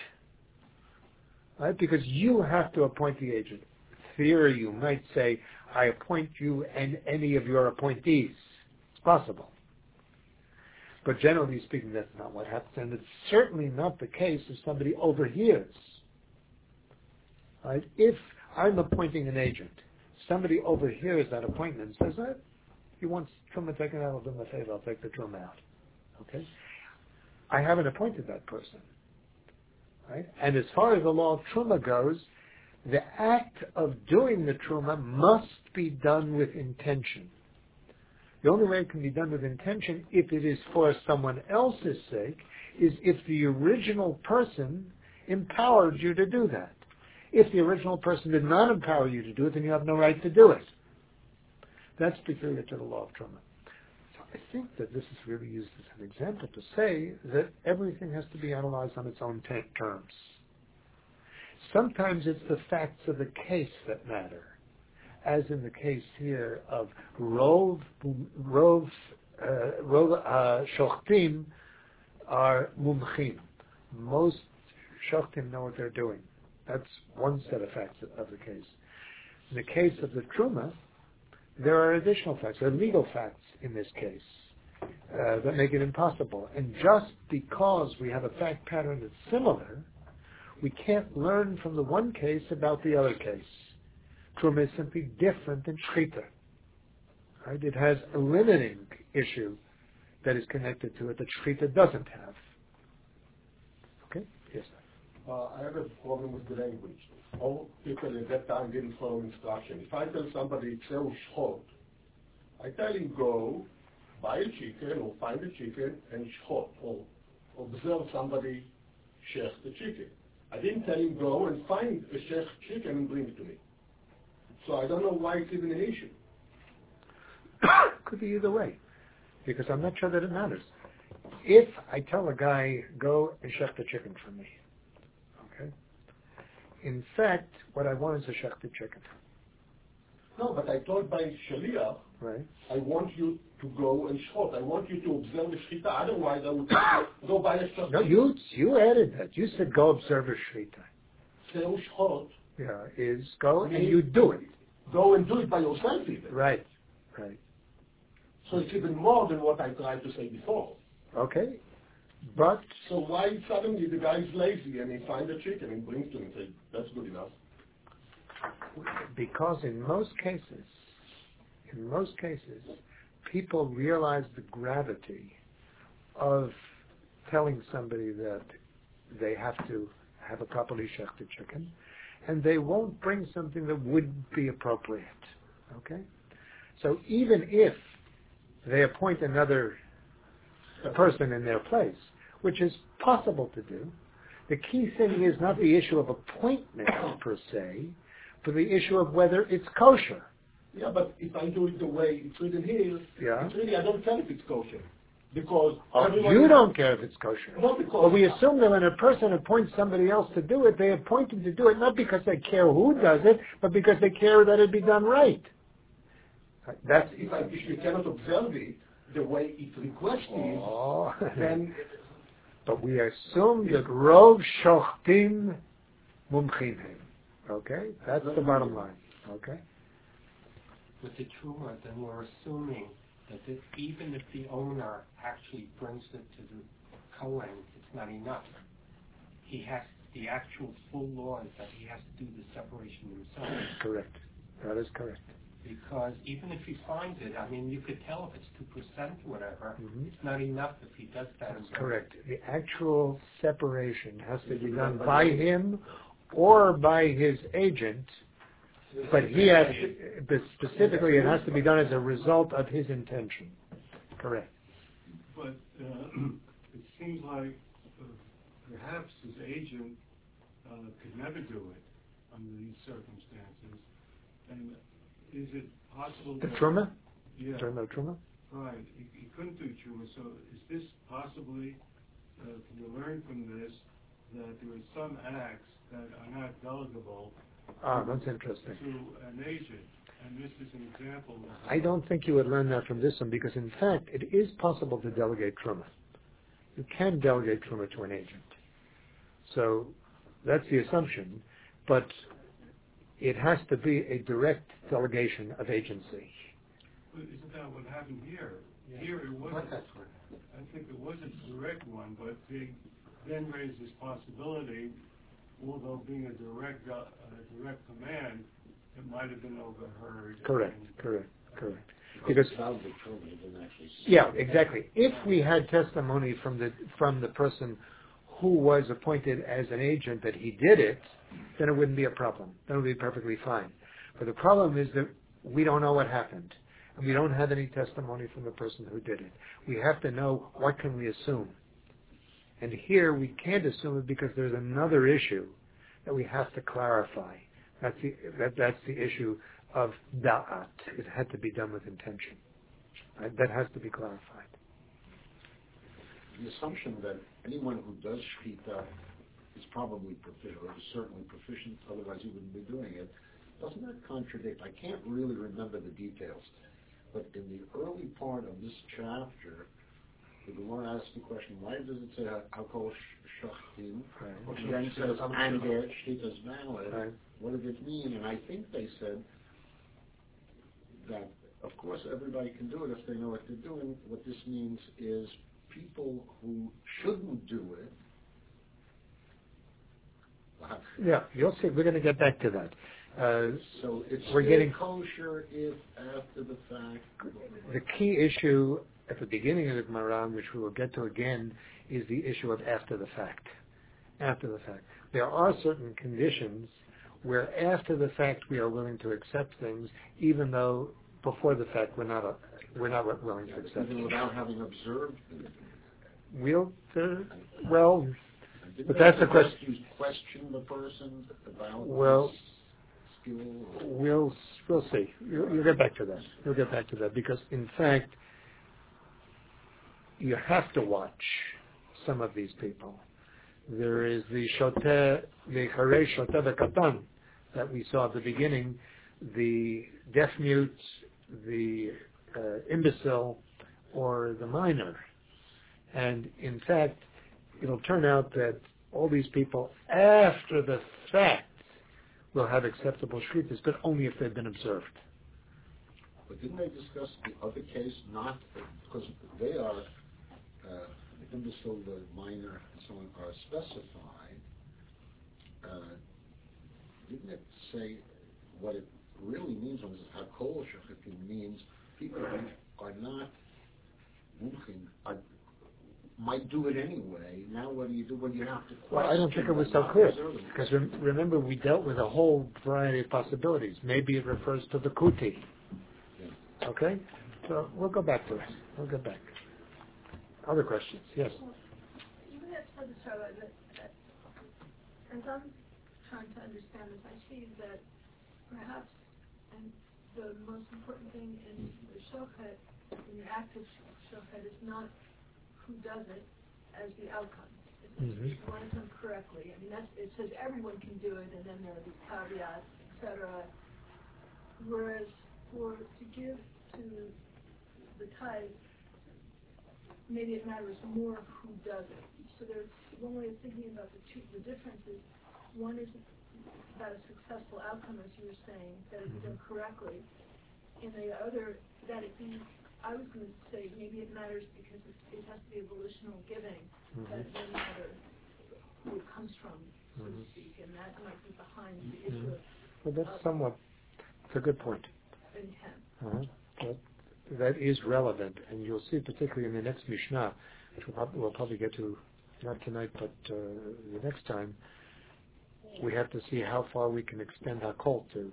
right? Because you have to appoint the agent. In theory, you might say, I appoint you and any of your appointees. It's possible. But generally speaking, that's not what happens. And it's certainly not the case if somebody overhears. Right? If I'm appointing an agent, somebody overhears that appointment and says, he wants truma taken out, I'll do him a favor, I'll take the truma out. Okay? I haven't appointed that person. Right? And as far as the law of truma goes, the act of doing the truma must be done with intention. The only way it can be done with intention, if it is for someone else's sake, is if the original person empowered you to do that. If the original person did not empower you to do it, then you have no right to do it. That's peculiar to the law of truma. So I think that this is really used as an example to say that everything has to be analyzed on its own terms. Sometimes it's the facts of the case that matter, as in the case here of rov shochtim are mumchim. Most shochtim know what they're doing. That's one set of facts of the case. In the case of the truma, there are additional facts, there are legal facts in this case that make it impossible. And just because we have a fact pattern that's similar, we can't learn from the one case about the other case. Truma is simply different than shchita. Right? It has a limiting issue that is connected to it that shchita doesn't have. I have a problem with the language. All people at that time didn't follow instruction. If I tell somebody, "Tzeu shchot," I tell him, go, buy a chicken or find a chicken and shchot, or observe somebody shech the chicken. I didn't tell him, go and find a shech chicken and bring it to me. So I don't know why it's even an issue. Could be either way, because I'm not sure that it matters. If I tell a guy, go and shech the chicken for me, okay? In fact, what I want is a shech the chicken. No, but I told by Shaliach, right? I want you to go and shchot. I want you to observe the shchita. Otherwise, I would go buy a shech. No, you added that. You said go observe a shchita. Tzeu shchot. Yeah, is go and you do it. Go and do it by yourself even. Right. So it's even more than what I tried to say before. Okay, but... So why suddenly the guy is lazy and he finds a chicken and brings to me and says, that's good enough? Because in most cases, people realize the gravity of telling somebody that they have to have a properly shechted chicken, and they won't bring something that wouldn't be appropriate. Okay? So even if they appoint another person in their place, which is possible to do, the key thing is not the issue of appointment per se, but the issue of whether it's kosher. Yeah, but if I do it the way it's written here, Yeah. it's really, I don't care if it's kosher. Because you don't care if it's kosher. No, because But we assume that when a person appoints somebody else to do it, they appoint him to do it not because they care who does it, but because they care that it be done right. That's if you cannot observe it the way it requested, then... But we assume that Rov Shochtim Mumchim. Okay? That's the bottom line. Okay? With the truma, then we're assuming that even if the owner actually brings it to the Kohen, it's not enough. The actual full law is that he has to do the separation himself. Correct. That is correct. Because even if he finds it, I mean, you could tell if it's 2% or whatever, it's not enough if he does that. That's correct. The actual separation has to be done by him or by his agent, but he has to, specifically it has to be done as a result of his intention. Correct. But it seems like perhaps his agent could never do it under these circumstances. And is it possible The that... Truma? Yeah. Talking about Truma? Right. He couldn't do Truma. So is this possibly, can you learn from this, that there are some acts that are not delegable That's interesting. to an agent? And this is an example of... I don't think you would learn that from this one because, in fact, it is possible to delegate Truma. You can delegate Truma to an agent. So that's the assumption. But it has to be a direct delegation of agency. But isn't that what happened here? Yeah. Here it wasn't. I think it was a direct one, but they then raised this possibility, although being a direct command, it might have been overheard. Correct. Because yeah, exactly. If we had testimony from the person who was appointed as an agent that he did it, then it wouldn't be a problem. Then it would be perfectly fine. But the problem is that we don't know what happened. And we don't have any testimony from the person who did it. We have to know what can we assume. And here we can't assume it because there's another issue that we have to clarify. That's the issue of da'at. It had to be done with intention. Right? That has to be clarified. The assumption that anyone who does shechita is probably proficient, or is certainly proficient, otherwise he wouldn't be doing it, doesn't that contradict? I can't really remember the details, but in the early part of this chapter, the Gemara asks the question, why does it say Hakol Shachtim? Or then says, and their shechita is valid. Right. What did it mean? And I think they said that, of course, everybody can do it if they know what they're doing. What this means is people who shouldn't do it. Yeah, you'll see. We're going to get back to that. So it's we're getting kosher if after the fact. The key issue at the beginning of the Gemara, which we will get to again, is the issue of after the fact. After the fact. there are certain conditions where after the fact we are willing to accept things, even though before the fact we're not willing to accept Even them. without having observed them. But that's the question. You question the person about Well, his skill. we'll see. You'll get back to that. You'll get back to that because, in fact, you have to watch some of these people. There is the Harei Shoteh V'Katan that we saw at the beginning, the deaf mute, the imbecile, or the minor. And in fact, it'll turn out that all these people, after the fact, will have acceptable shritas, but only if they've been observed. But didn't they discuss the other case, not because they are, the imbecile, the minor, and so on, are specified? Didn't it say what it really means when it says hakol shechitim means people who are not mumchim, might do it anyway. Now what do you do when you have to question? Well, I don't think it was so clear. Because remember, we dealt with a whole variety of possibilities. Maybe it refers to the kuti. Yeah. Okay? So we'll go back to it. We'll get back. Other questions? Yes? Well, even as for the Torah, as I'm trying to understand this, I see that perhaps and the most important thing in the shochet, in the act of shochet, is not who does it as the outcome. It's if you want it done correctly. I mean, it says everyone can do it, and then there are these caveats, etc. Whereas to give to the tithe, maybe it matters more who does it. So there's one way of thinking about the difference is one is about a successful outcome, as you were saying, that it's done correctly, and the other that it be. I was going to say maybe it matters because it has to be a volitional giving that no matter who it comes from, so to speak, and that might be behind the issue of. Well, that's a good point. Intent. That is relevant, and you'll see particularly in the next Mishnah, which we'll probably get to not tonight, but the next time. We have to see how far we can extend our call to.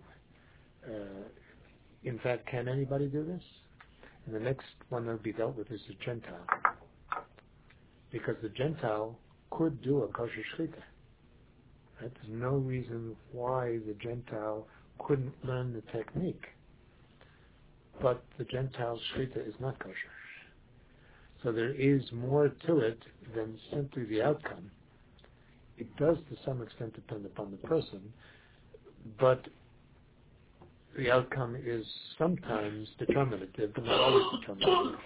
In fact, can anybody do this? And the next one that will be dealt with is the Gentile. Because the Gentile could do a kosher shechita. Right? There's no reason why the Gentile couldn't learn the technique. But the Gentile shechita is not kosher. So there is more to it than simply the outcome. It does to some extent depend upon the person, but the outcome is sometimes determinative, but not always determinative.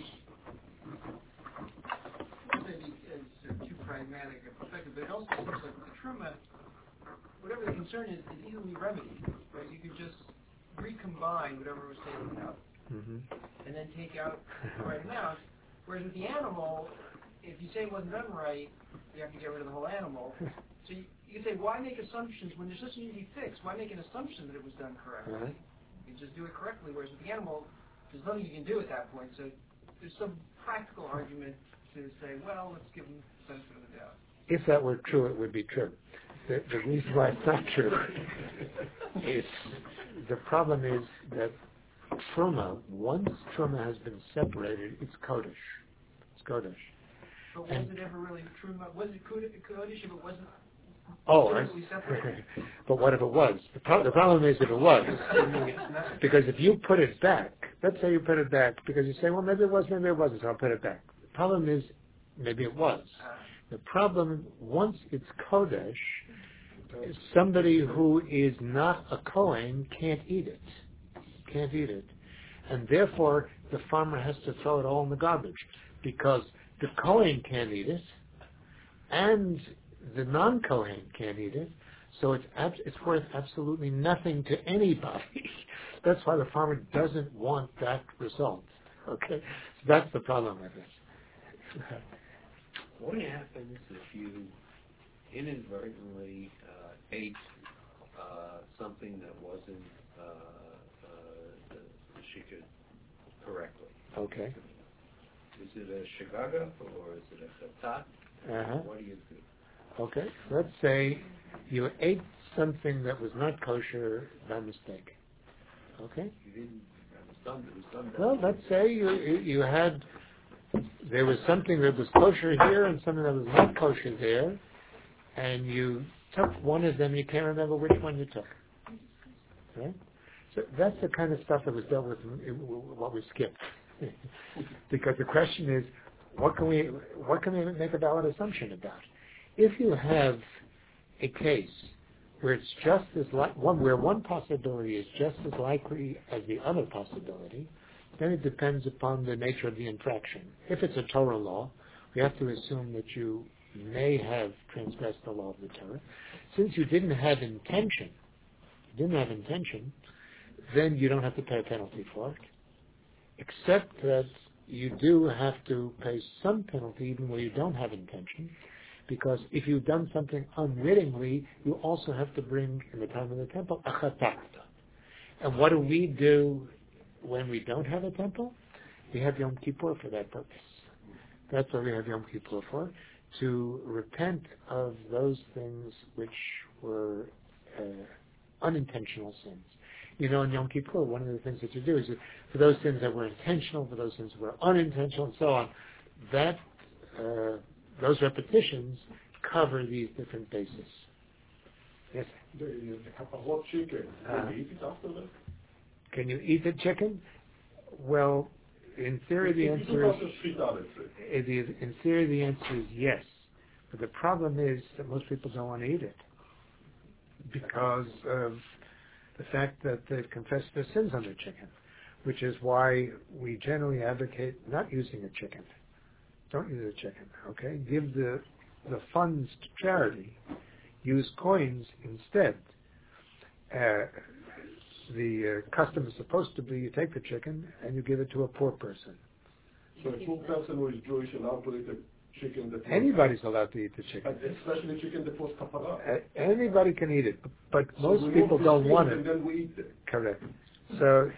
Maybe it's too pragmatic a perspective, but it also seems like the truma, whatever the concern is easily remedied. Right? You can just recombine whatever was taken out, and then take out the right amount. Whereas with the animal, if you say it wasn't done right, you have to get rid of the whole animal. So you can say, why make assumptions when there's such an easy fix? Why make an assumption that it was done correctly? Right. You just do it correctly. Whereas with the animal, there's nothing you can do at that point. So there's some practical argument to say, well, let's give them the benefit of the doubt. If that were true, it would be true. The reason why it's not true is the problem is that truma, once truma has been separated, it's kodesh. It's kodesh. But was it ever really true? Was it kodesh if it wasn't? Separated? But what if it was? The problem is if it was. Because if you put it back, let's say you put it back, because you say, well, maybe it was, maybe it wasn't, so I'll put it back. The problem is, maybe it was. The problem, once it's kodesh, somebody who is not a Kohen can't eat it. Can't eat it. And therefore, the farmer has to throw it all in the garbage. Because the Kohen can't eat it, and the non-Kohen can't eat it, so it's worth absolutely nothing to anybody. That's why the farmer doesn't want that result. Okay? So that's the problem with it. What happens if you inadvertently ate something that wasn't the shikha correctly? Okay. Is it a shagaga or is it a chatat? What do you do? Okay, let's say you ate something that was not kosher by mistake. Okay? You didn't, it was done. Well, let's say there was something that was kosher here and something that was not kosher there, and you took one of them, you can't remember which one you took. Right? So that's the kind of stuff that was dealt with in what we skipped. Because the question is, what can we make a valid assumption about? If you have a case where it's just as where one possibility is just as likely as the other possibility, then it depends upon the nature of the infraction. If it's a Torah law, we have to assume that you may have transgressed the law of the Torah. Since you didn't have intention, then you don't have to pay a penalty for it, except that you do have to pay some penalty even where you don't have intention, because if you've done something unwittingly, you also have to bring, in the time of the temple, a chatat. And what do we do when we don't have a temple? We have Yom Kippur for that purpose. That's what we have Yom Kippur for, to repent of those things which were unintentional sins. You know, in Yom Kippur, one of the things that you do is for those sins that were intentional, for those sins that were unintentional, and so on, that those repetitions cover these different bases. Yes? You have a hot chicken. Can you eat it after that? Can you eat the chicken? Well, in theory the answer is yes. But the problem is that most people don't want to eat it because of the fact that they've confessed their sins on the chicken, which is why we generally advocate not using a chicken. Don't use a chicken, okay? Give the funds to charity. Use coins instead. The custom is supposed to be you take the chicken and you give it to a poor person. So a poor person who is Jewish allowed to eat the chicken that anybody's allowed to eat the chicken. Especially chicken that was kapara. Anybody can eat it, but most people don't want it. And then we eat it. Correct. So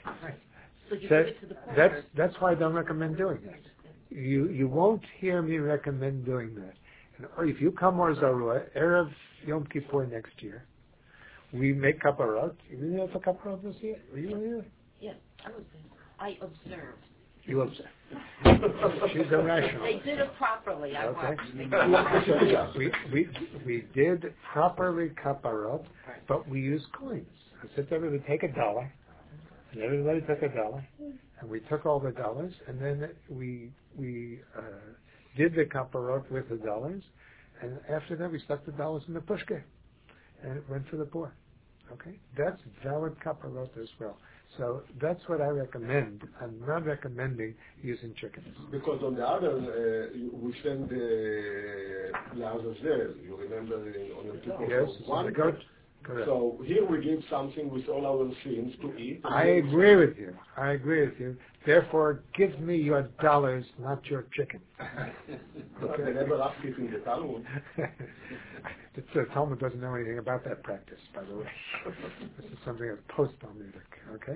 that's why I don't recommend doing that. You won't hear me recommend doing that. And if you come or Zarua, Erev Yom Kippur next year, we make kaparot. You really have a kaparot this year? Were you here? Yes, I was there. I observed. You observed. She's a rational. They did it properly. I watched. We did properly kaparot, but we used coins. I said to everybody, take $1, and everybody took $1, and we took all the dollars, and then we did the kaparot with the dollars, and after that we stuck the dollars in the pushka, and it went for the poor. Okay, that's valid kaparot as well. So that's what I recommend. I'm not recommending using chickens. Because on the other, we send Lazazel, you remember on the people. Yes, one goat. Correct. So here we give something with all our sins to eat. I agree with you. Therefore, give me your dollars, not your chicken. Okay. They never ask it in the Talmud. The Talmud doesn't know anything about that practice, by the way. This is something that's post-Talmudic. Okay?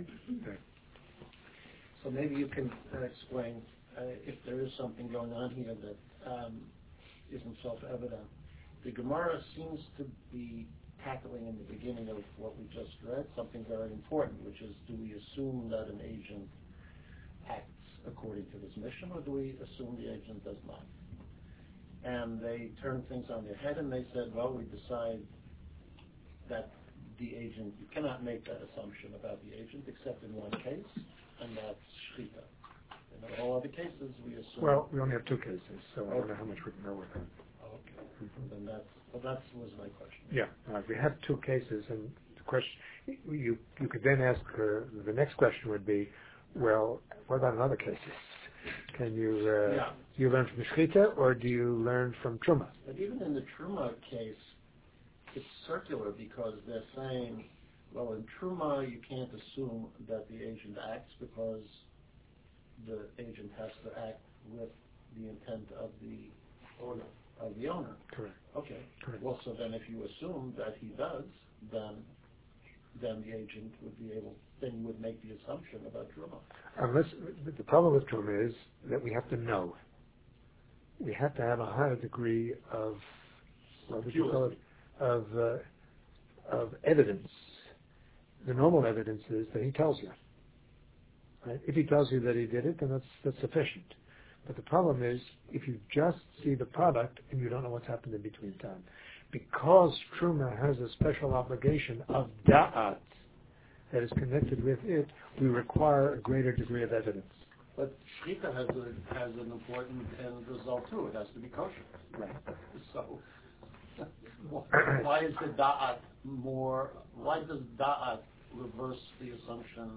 So maybe you can explain if there is something going on here that isn't self-evident. The Gemara seems to be tackling in the beginning of what we just read something very important, which is, do we assume that an agent acts according to this mission, or do we assume the agent does not? And they turned things on their head and they said, well, we decide that the agent, you cannot make that assumption about the agent except in one case, and that's shchita. In all other cases, we assume... Well, we only have 2 cases, so I don't know how much we can go with that. Okay. Then that was my question. Yeah, we have 2 cases, and the question you could then ask the next question would be, well, what about in other cases? Can you you learn from the shchita, or do you learn from truma? But even in the truma case, it's circular because they're saying, well, in truma you can't assume that the agent acts because the agent has to act with the intent of the owner. Correct. Okay. Correct. Well, so then if you assume that he does, then the agent would be able, then you would make the assumption about truma. Unless the problem with truma is that we have to know. We have to have a higher degree of of evidence. The normal evidence is that he tells you. Right? If he tells you that he did it, then that's sufficient. But the problem is, if you just see the product and you don't know what's happened in between time. Because Truma has a special obligation of da'at that is connected with it, we require a greater degree of evidence. But Shechita has an important end result too. It has to be kosher. Right. So why is the da'at more? Why does da'at reverse the assumption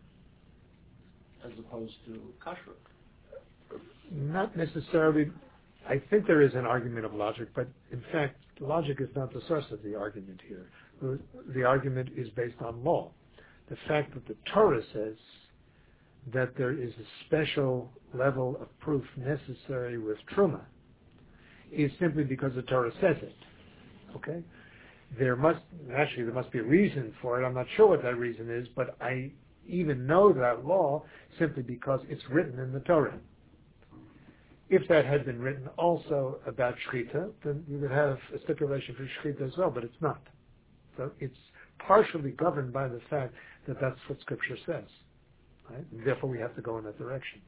as opposed to kashrut? Not necessarily. I think there is an argument of logic, but in fact, logic is not the source of the argument here. The argument is based on law. The fact that the Torah says that there is a special level of proof necessary with Truma is simply because the Torah says it. Okay? There must be a reason for it. I'm not sure what that reason is, but I even know that law simply because it's written in the Torah. If that had been written also about Shechita, then you would have a stipulation for Shechita as well, but it's not. So it's partially governed by the fact that that's what Scripture says. Right? And therefore, we have to go in that direction.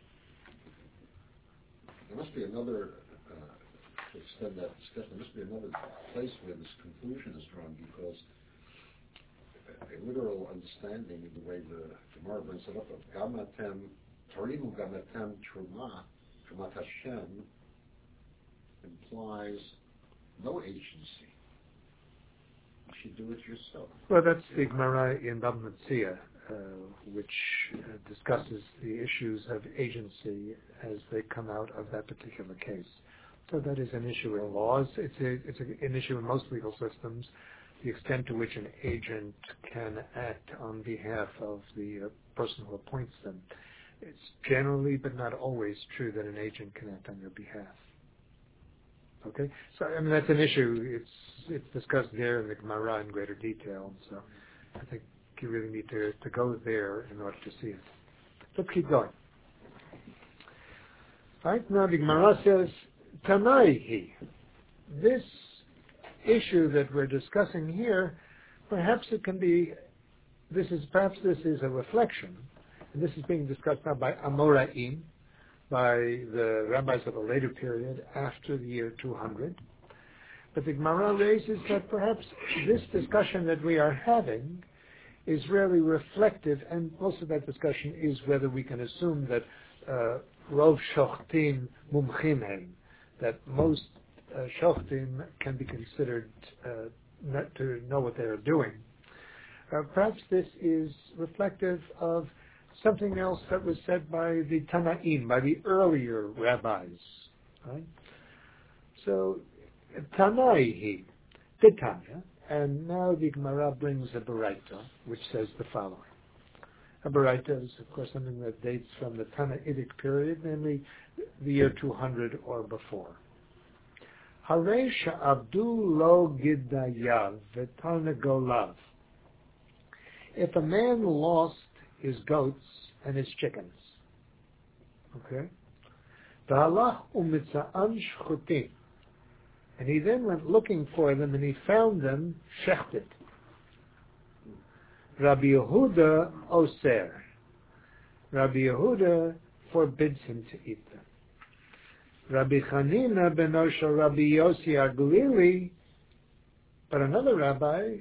There must be another, to extend that discussion, there must be another place where this conclusion is drawn, because a literal understanding of the way the Gemara brings it up of Gamatem, Torimu Gamatem Truma, Trumat Hashem, implies no agency. You should do it yourself. Well, that's the Gemara in Bava Metzia, which discusses the issues of agency as they come out of that particular case. So that is an issue in laws. It's an issue in most legal systems, the extent to which an agent can act on behalf of the person who appoints them. It's generally, but not always, true that an agent can act on your behalf. Okay? So, I mean, that's an issue. It's discussed there in the Gemara in greater detail. So I think you really need to go there in order to see it. Let's keep going. All right? Now the Gemara says, Tanaihi. This issue that we're discussing here, perhaps this is a reflection. And this is being discussed now by Amoraim, by the rabbis of a later period after the year 200. But the Gemara raises that perhaps this discussion that we are having is really reflective, and most of that discussion is whether we can assume that Rov Shochtim Mumchim Heim, that most Shochtim can be considered not to know what they are doing. Perhaps this is reflective of something else that was said by the Tanaim, by the earlier rabbis. Right? So, Tanaihi, Titania, and now the Gemara brings a Baraita, which says the following. A Baraita is, of course, something that dates from the Tanaitic period, namely the year 200 or before. Harei she'avdu lo gidayav v'tarnegolav. If a man lost his goats and his chickens, okay, v'halach u'mitza'an shchutim, and he then went looking for them and he found them shechted. Rabbi Yehuda oser. Rabbi Yehuda forbids him to eat them. Rabbi Chanina ben Osha Rabbi Yossi Aglili, but another rabbi,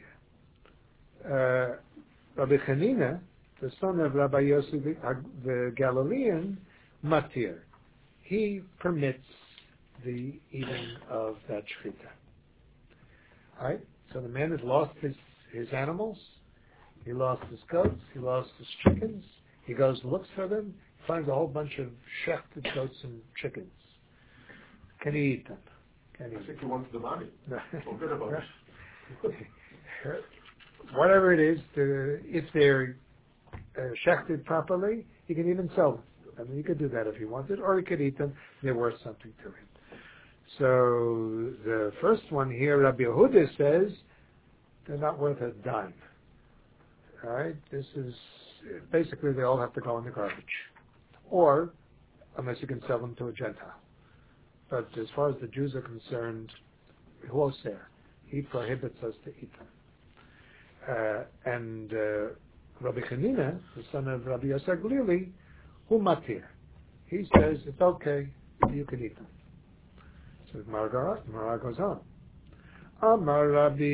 Rabbi Chanina, the son of Rabbi Yossi the Galilean, matir, he permits the eating of that shechita. All right? So the man has lost his animals, he lost his goats, he lost his chickens, he goes and looks for them, finds a whole bunch of shechted goats and chickens. Can he eat them? I think he wants the money. Forget about it. Whatever it is, if they're shechted properly, he can even sell them. I mean, he could do that if he wanted, or he could eat them. They're worth something to him. So the first one here, Rabbi Yehuda says, they're not worth a dime. All right? This is, basically they all have to go in the garbage. Or, unless you can sell them to a Gentile. But as far as the Jews are concerned, Huoser. He prohibits us to eat them. And Rabbi Chanina, the son of Rabbi Yosef Glili, hu matir. He says it's okay, you can eat them. So Mara goes on. Amar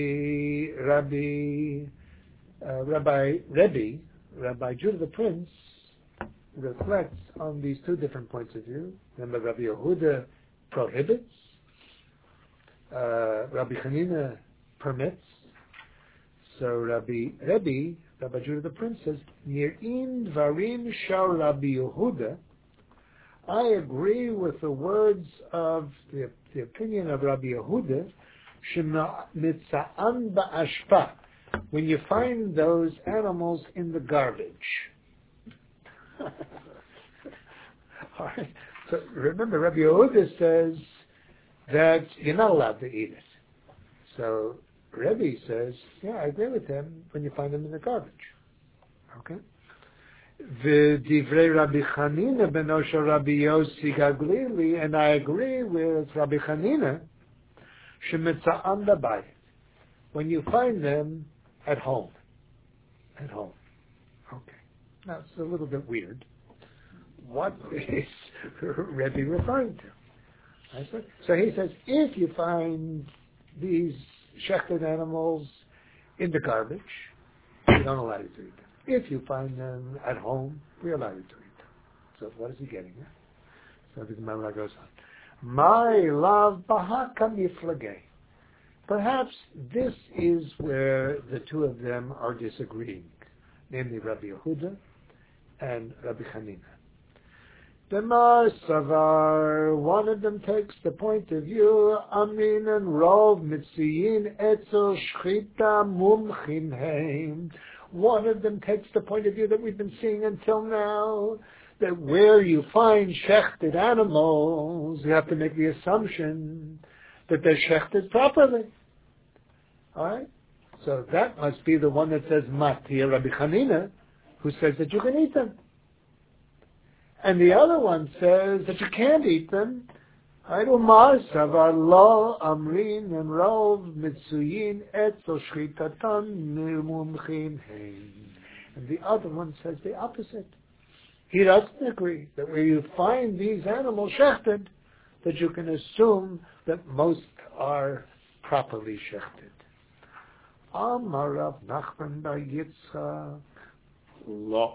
Rabbi Judah the Prince reflects on these two different points of view. Remember, Rabbi Yehuda prohibits, Rabbi Chanina permits. So Rabbi Judah the Prince says, Nir'in dvarim shal Rabbi Yehuda. I agree with the words of the opinion of Rabbi Yehuda, Shemitza'an ba'ashpa, when you find those animals in the garbage. All right. So remember, Rabbi Yehuda says that you're not allowed to eat it. So Rebbe says, yeah, I agree with him when you find them in the garbage. Okay? V'divrei Rabbi Chanina beno shel Rabbi Yossi Gaglili, and I agree with Rabbi Chanina, shemitza'an b'bayit, when you find them at home. At home. Okay. Now, it's a little bit weird. What is Rebbe referring to? I said, so he says, if you find these shechted animals in the garbage, we don't allow you to eat them. If you find them at home, we allow you to eat them. So what is he getting at? So the Gemara goes on. My love bahaka miflagei. Perhaps this is where the two of them are disagreeing, namely Rabbi Yehuda and Rabbi Chanina. Demar Savar, one of them takes the point of view, Amin and Rov Mitziyin Etzel Shchita Mumchim Heim. One of them takes the point of view that we've been seeing until now, that where you find shechted animals, you have to make the assumption that they're shechted properly. All right? So that must be the one that says Matir Rabbi Chanina, who says that you can eat them. And the other one says that you can't eat them. Umar Savar Lo Amrin and Rov Mitsuyin Etzel Shchitatan Mumchim Heim. And the other one says the opposite. He doesn't agree that where you find these animals shechted, that you can assume that most are properly shechted. Amar Rav Nachman bar Yitzchak Lo.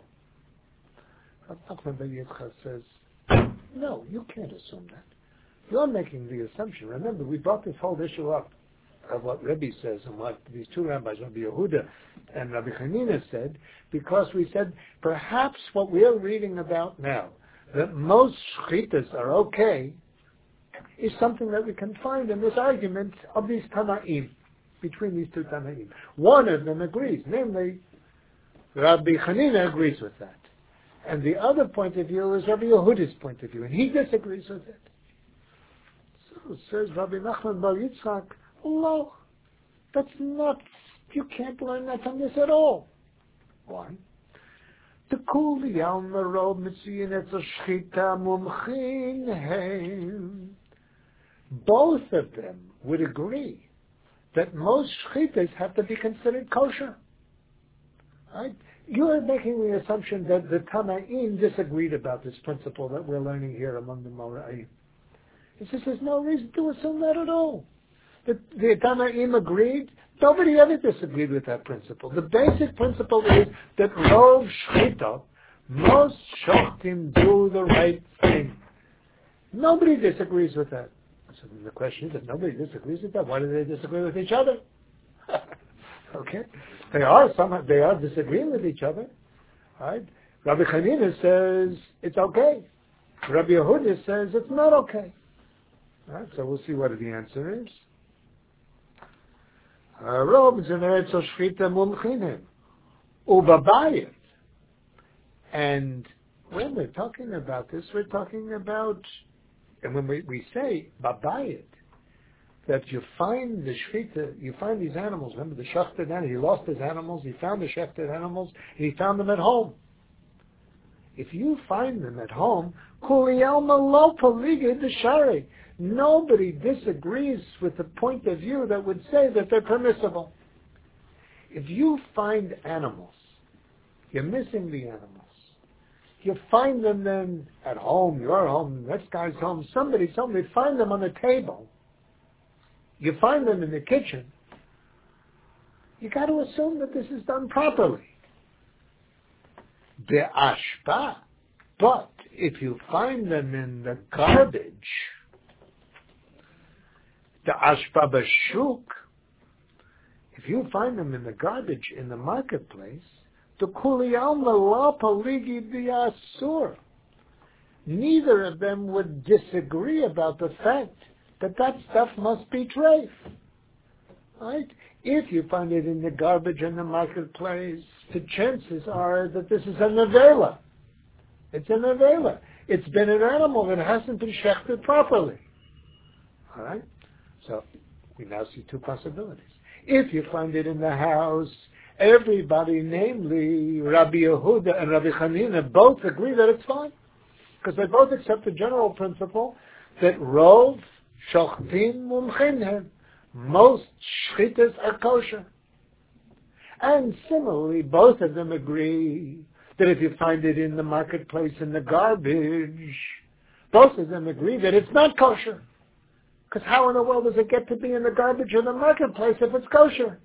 Rav Nachman bar Yitzchak says, no, you can't assume that. You're making the assumption. Remember, we brought this whole issue up of what Rebbe says and what these two rabbis, Rabbi Yehuda and Rabbi Chanina, said, because we said perhaps what we're reading about now, that most shchitas are okay, is something that we can find in this argument of these Tanaim, between these two Tanaim. One of them agrees, namely, Rabbi Chanina agrees with that. And the other point of view is Rabbi Yehuda's point of view, and he disagrees with it. So says Rabbi Nachman bar Yitzchak, no, that's not, you can't learn that from this at all. Why? The kuli alma rob mitziyin etzel shchita mumchin heim. Both of them would agree that most shchitas have to be considered kosher. Right? You are making the assumption that the Tanaim disagreed about this principle that we're learning here among the Moraim. He says there's no reason to assume that at all. The Tanaim agreed. Nobody ever disagreed with that principle. The basic principle is that Rov Shchita, most Shochtim do the right thing. Nobody disagrees with that. So the question is, if nobody disagrees with that, why do they disagree with each other? Okay? They are disagreeing with each other. Right? Rabbi Chanina says it's okay. Rabbi Yehuda says it's not okay. Right? So we'll see what the answer is. And when we're talking about this, we're talking about, and when we say babayit, that you find the shchita, you find these animals. Remember the shechted animals. He lost his animals. He found the shechted animals, and he found them at home. If you find them at home, Nobody disagrees with the point of view that would say that they're permissible. If you find animals, you're missing the animals. You find them then at home, your home, next guy's home, somebody's home, they find them on the table. You find them in the kitchen. You got to assume that this is done properly. Be'ashpa. But if you find them in the garbage, the ashpa b'shuk, if you find them in the garbage in the marketplace, the kuliyal la paligi bi'asur, neither of them would disagree about the fact that that stuff must be treif. Right? If you find it in the garbage in the marketplace, the chances are that this is a nevela. It's a nevela. It's been an animal that hasn't been shechted properly. All right? So we now see two possibilities. If you find it in the house, everybody, namely Rabbi Yehuda and Rabbi Chanina, both agree that it's fine. Because they both accept the general principle that rov shochtin mumchinhem, most shchitas are kosher. And similarly, both of them agree that if you find it in the marketplace in the garbage, both of them agree that it's not kosher. Because how in the world does it get to be in the garbage in the marketplace if it's kosher?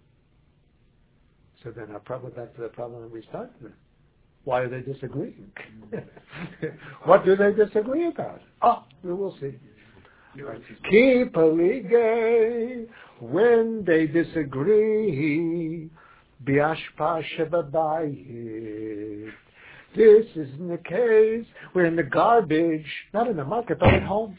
So then back to the problem that we started with. Why are they disagreeing? What do they disagree about? We will see. Ki palige, when they disagree, biashpa shebabayit. This is in the case where in the garbage, not in the market, but at home.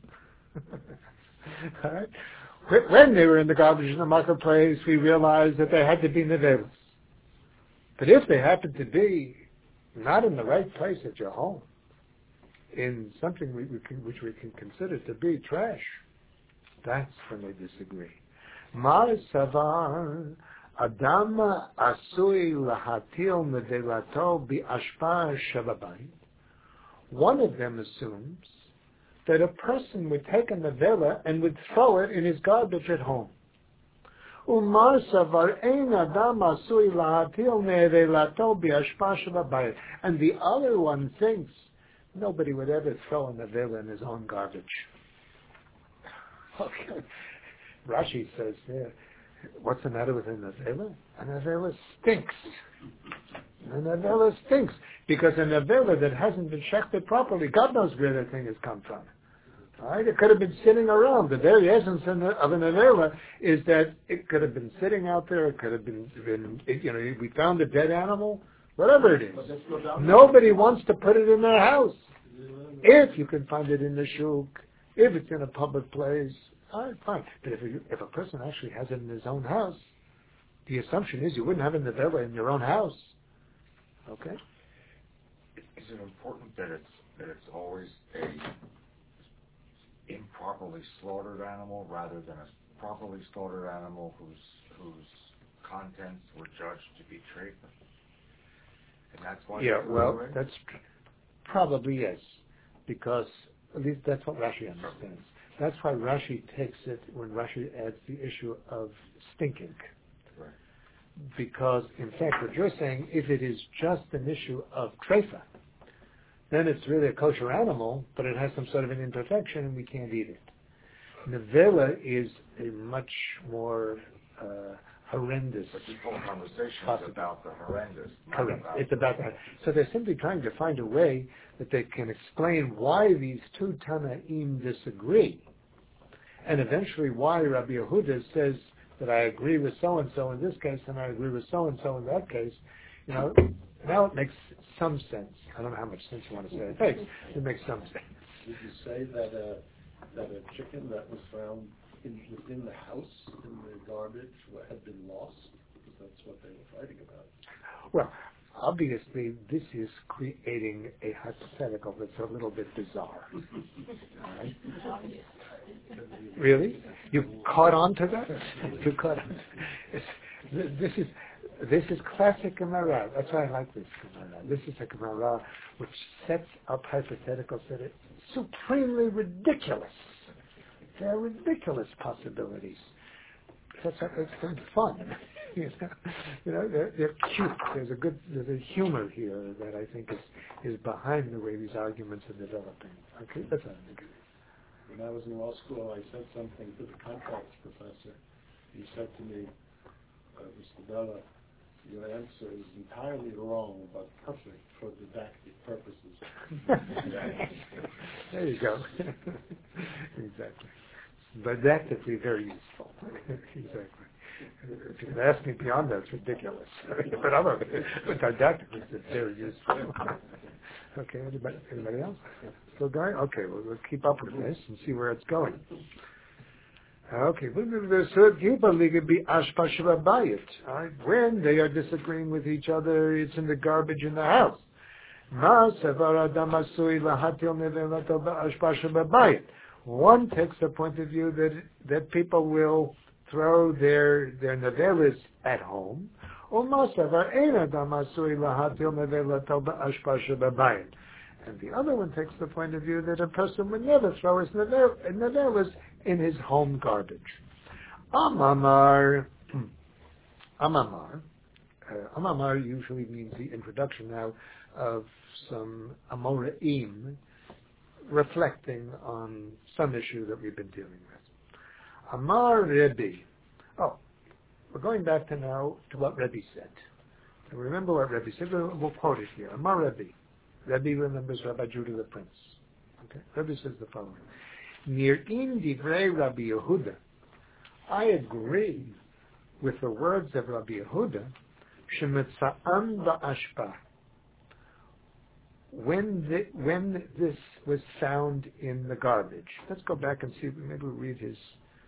All right? When they were in the garbage in the marketplace, we realized that they had to be nevelos. But if they happened to be not in the right place at your home, in something which we can consider to be trash, that's when they disagree. Mar savar adam asui lahatil nevelato bi'ashpa shababayit. One of them assumes that a person would take a nevela and would throw it in his garbage at home. Umar savar ein adam asui lahatil nevelato bi'ashpa shababayit. And the other one thinks nobody would ever throw a nevela in his own garbage. Okay. Rashi says there, what's the matter with a nevela? A nevela stinks. A nevela stinks. Because a nevela that hasn't been shechted properly, God knows where that thing has come from. Right? It could have been sitting around. The very essence of a nevela is that it could have been sitting out there. It could have been we found a dead animal, whatever it is. Nobody wants to put it in their house. If you can find it in the shuk, if it's in a public place, all right, fine. But if a person actually has it in his own house, the assumption is you wouldn't have a nevela in your own house. Okay? Is it important that it's always a improperly slaughtered animal rather than a properly slaughtered animal whose contents were judged to be treif? And that's why. Yeah, well, that's probably yes, because at least that's what Rashi understands. That's why Rashi takes it when Rashi adds the issue of stinking. Right. Because, in fact, what you're saying, if it is just an issue of treifa, then it's really a kosher animal, but it has some sort of an imperfection and we can't eat it. Nevela is a much more horrendous. But this whole conversation is about the horrendous. Correct. It's about that. So they're simply trying to find a way that they can explain why these two Tanaim disagree, and eventually why Rabbi Yehuda says that I agree with so-and-so in this case and I agree with so-and-so in that case. Now it makes some sense. I don't know how much sense you want to say it makes. It makes some sense. Did you say that a chicken that was found within the house in the garbage had been lost? Because that's what they were fighting about. Well, obviously, this is creating a hypothetical that's a little bit bizarre. All right? Really? You caught on to that? You caught on to it. This is classic Gemara. That's why I like this Gemara. This is a Gemara which sets up hypotheticals that are supremely ridiculous. They're ridiculous possibilities. That's what makes them fun. They're cute. There's a humor here that I think is behind the way these arguments are developing. Okay, that's what I think it is. When I was in law school, I said something to the contracts professor. He said to me, Mr. Bella, your answer is entirely wrong, but perfect for didactic purposes. There you go. Exactly. Didactically very useful. Exactly. If you ask me beyond that, it's ridiculous. But didactically, it's very useful. Okay, anybody else? Still going? Okay, we'll keep up with this and see where it's going. Okay, when they are disagreeing with each other, it's in the garbage in the house. One takes the point of view that people will throw their nevelis at home. And the other one takes the point of view that a person would never throw his nevelis in his home garbage. Amamar usually means the introduction now of some amoraim reflecting on some issue that we've been dealing with. Amar Rebbe. Oh, we're going back to now to what Rebbe said. And remember what Rebbe said. We'll quote it here. Amar Rebbe. Rebbe remembers Rabbi Judah the Prince. Okay. Rebbe says the following. Nir'in divrei Rabbi Yehuda. I agree with the words of Rabbi Yehuda, Shemetza'an ba'ashpa. When this was found in the garbage. Let's go back and see. Maybe we'll read his.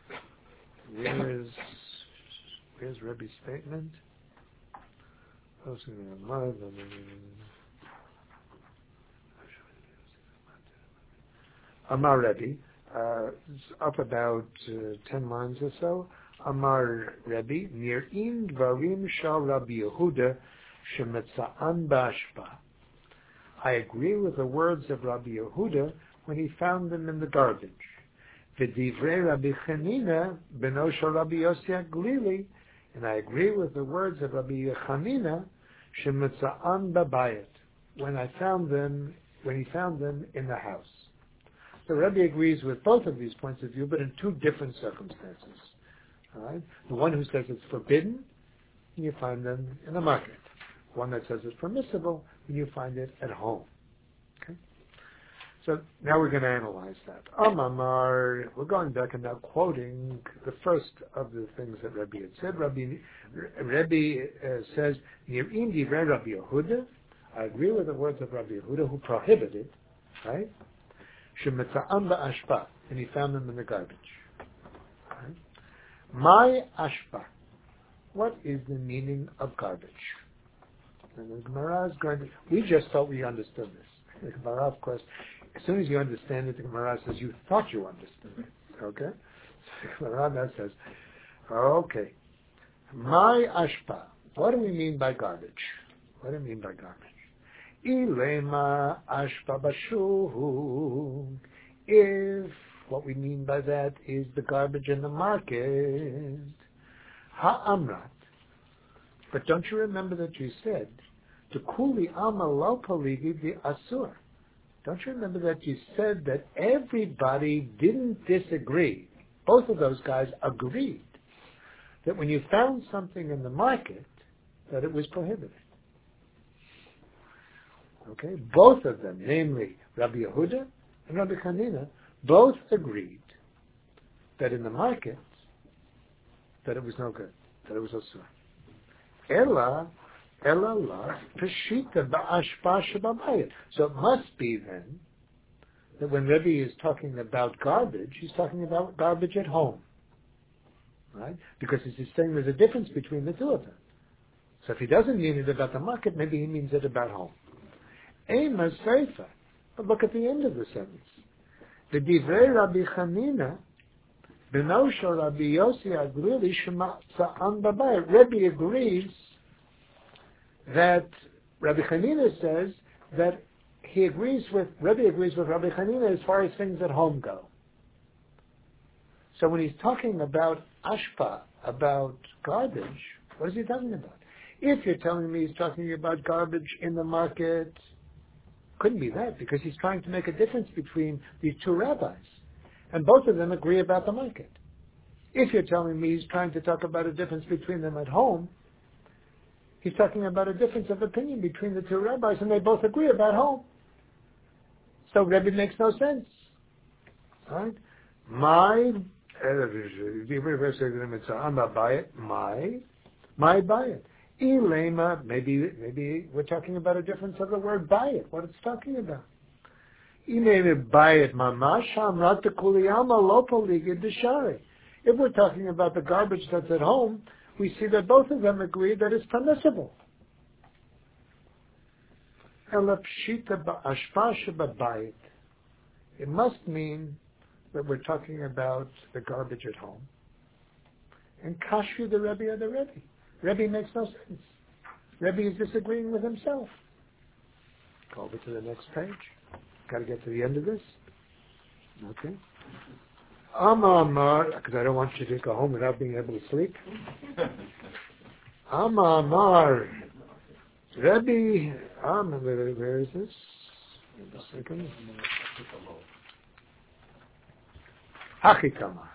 Where's Rebbe's statement? Amar Rebbe, up about 10 lines or so. Amar Rebbe, Nir'in dvarim shal Rabbi Yehuda shemetza'an ba'ashpa. I agree with the words of Rabbi Yehuda when he found them in the garbage. V'divrei Rabbi Chanina beno shel Rabbi Yossi HaGlili, and I agree with the words of Rabbi Chanina shemetza'an b'bayit, when he found them in the house. So Rabbi agrees with both of these points of view, but in two different circumstances. All right? The one who says it's forbidden, you find them in the market. One that says it's permissible, and you find it at home. Okay? So now we're going to analyze that. Amamar, we're going back and now quoting the first of the things that Rabbi had said. Rabbi says, Nir'in divrei Rabbi Yehuda. I agree with the words of Rabbi Yehuda, who prohibited, right? Shemetza'an ba'ashpa, and he found them in the garbage. Right? My ashpa. What is the meaning of garbage? And the Gemara is going to. We just thought we understood this. The Gemara, of course, as soon as you understand it, the Gemara says you thought you understood it. Okay? So the Gemara now says, okay, my ashpa. What do we mean by garbage? What do we mean by garbage? Ilema ashpa bashu. If what we mean by that is the garbage in the market, ha'amrat. But don't you remember that you said, to kuli alma lo poligi bi asur? Don't you remember that you said that everybody didn't disagree? Both of those guys agreed that when you found something in the market, that it was prohibited. Okay, both of them, namely Rabbi Yehuda and Rabbi Chanina, both agreed that in the market that it was no good, that it was asur. Ella la peshita ba'ashpa shebabayit. So it must be then that when Rebbe is talking about garbage, he's talking about garbage at home, right? Because he's saying there's a difference between the two of them. So if he doesn't mean it about the market, maybe he means it about home. Ema seifa. But look at the end of the sentence. The divrei Rabbi Chanina beno shel Rabbi Yossi HaGlili shemetza'an b'bayit. Rebbe agrees that Rabbi Chanina says that Rebbe agrees with Rabbi Chanina as far as things at home go. So when he's talking about ashpa, about garbage, what is he talking about? If you're telling me he's talking about garbage in the market, couldn't be that, because he's trying to make a difference between these two rabbis. And both of them agree about the market. If you're telling me he's trying to talk about a difference between them at home, he's talking about a difference of opinion between the two rabbis, and they both agree about home. So Rebbe makes no sense. Right? My bayit. Elema, maybe we're talking about a difference of the word bayit, what it's talking about. If we're talking about the garbage that's at home, we see that both of them agree that it's permissible. It must mean that we're talking about the garbage at home. And Kashyu the Rebbe or the Rebbe. Rebbe makes no sense. Rebbe is disagreeing with himself. Go over to the next page. Got to get to the end of this. Okay. Amar, because I don't want you to go home without being able to sleep. Amar, Rebbe, where is this? Wait a second. Achikamar.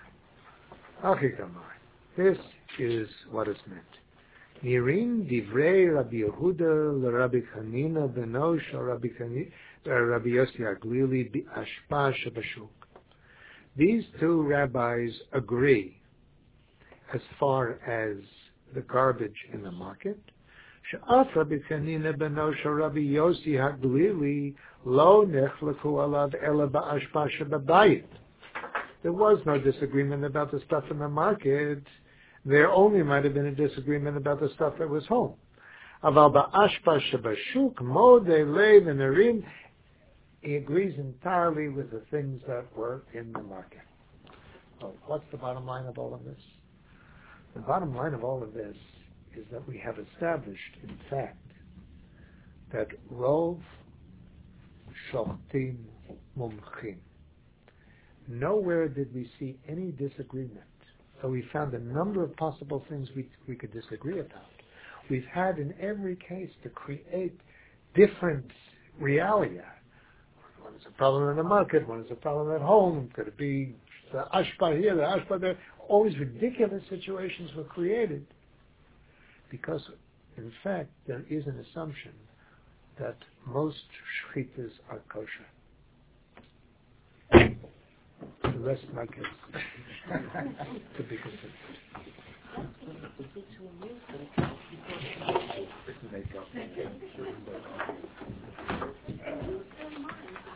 This is what is meant. Nirin divrei Rabbi Yehuda l'Rabbi Chanina beno shel Rabbi Yossi Aglili bi'ashpa shebashuk. These two rabbis agree as far as the garbage in the market. She'af Rabbi Chanina beno shel Rabbi Yossi Aglili lo nechlaku alav ela ba'ashpa shebabayit. There was no disagreement about the stuff in the market. There only might have been a disagreement about the stuff that was home. Aval ba'ashpa shebashuk modei leiv nerim. He agrees entirely with the things that were in the market. So what's the bottom line of all of this? The bottom line of all of this is that we have established, in fact, that rov shochtim mumchim. Nowhere did we see any disagreement. So we found a number of possible things we could disagree about. We've had in every case to create different realia. One is a problem in the market, one is a problem at home. Could it be the ashpa here, the ashpa there? All these ridiculous situations were created because, in fact, there is an assumption that most shchitas are kosher. The rest of my case to be considered.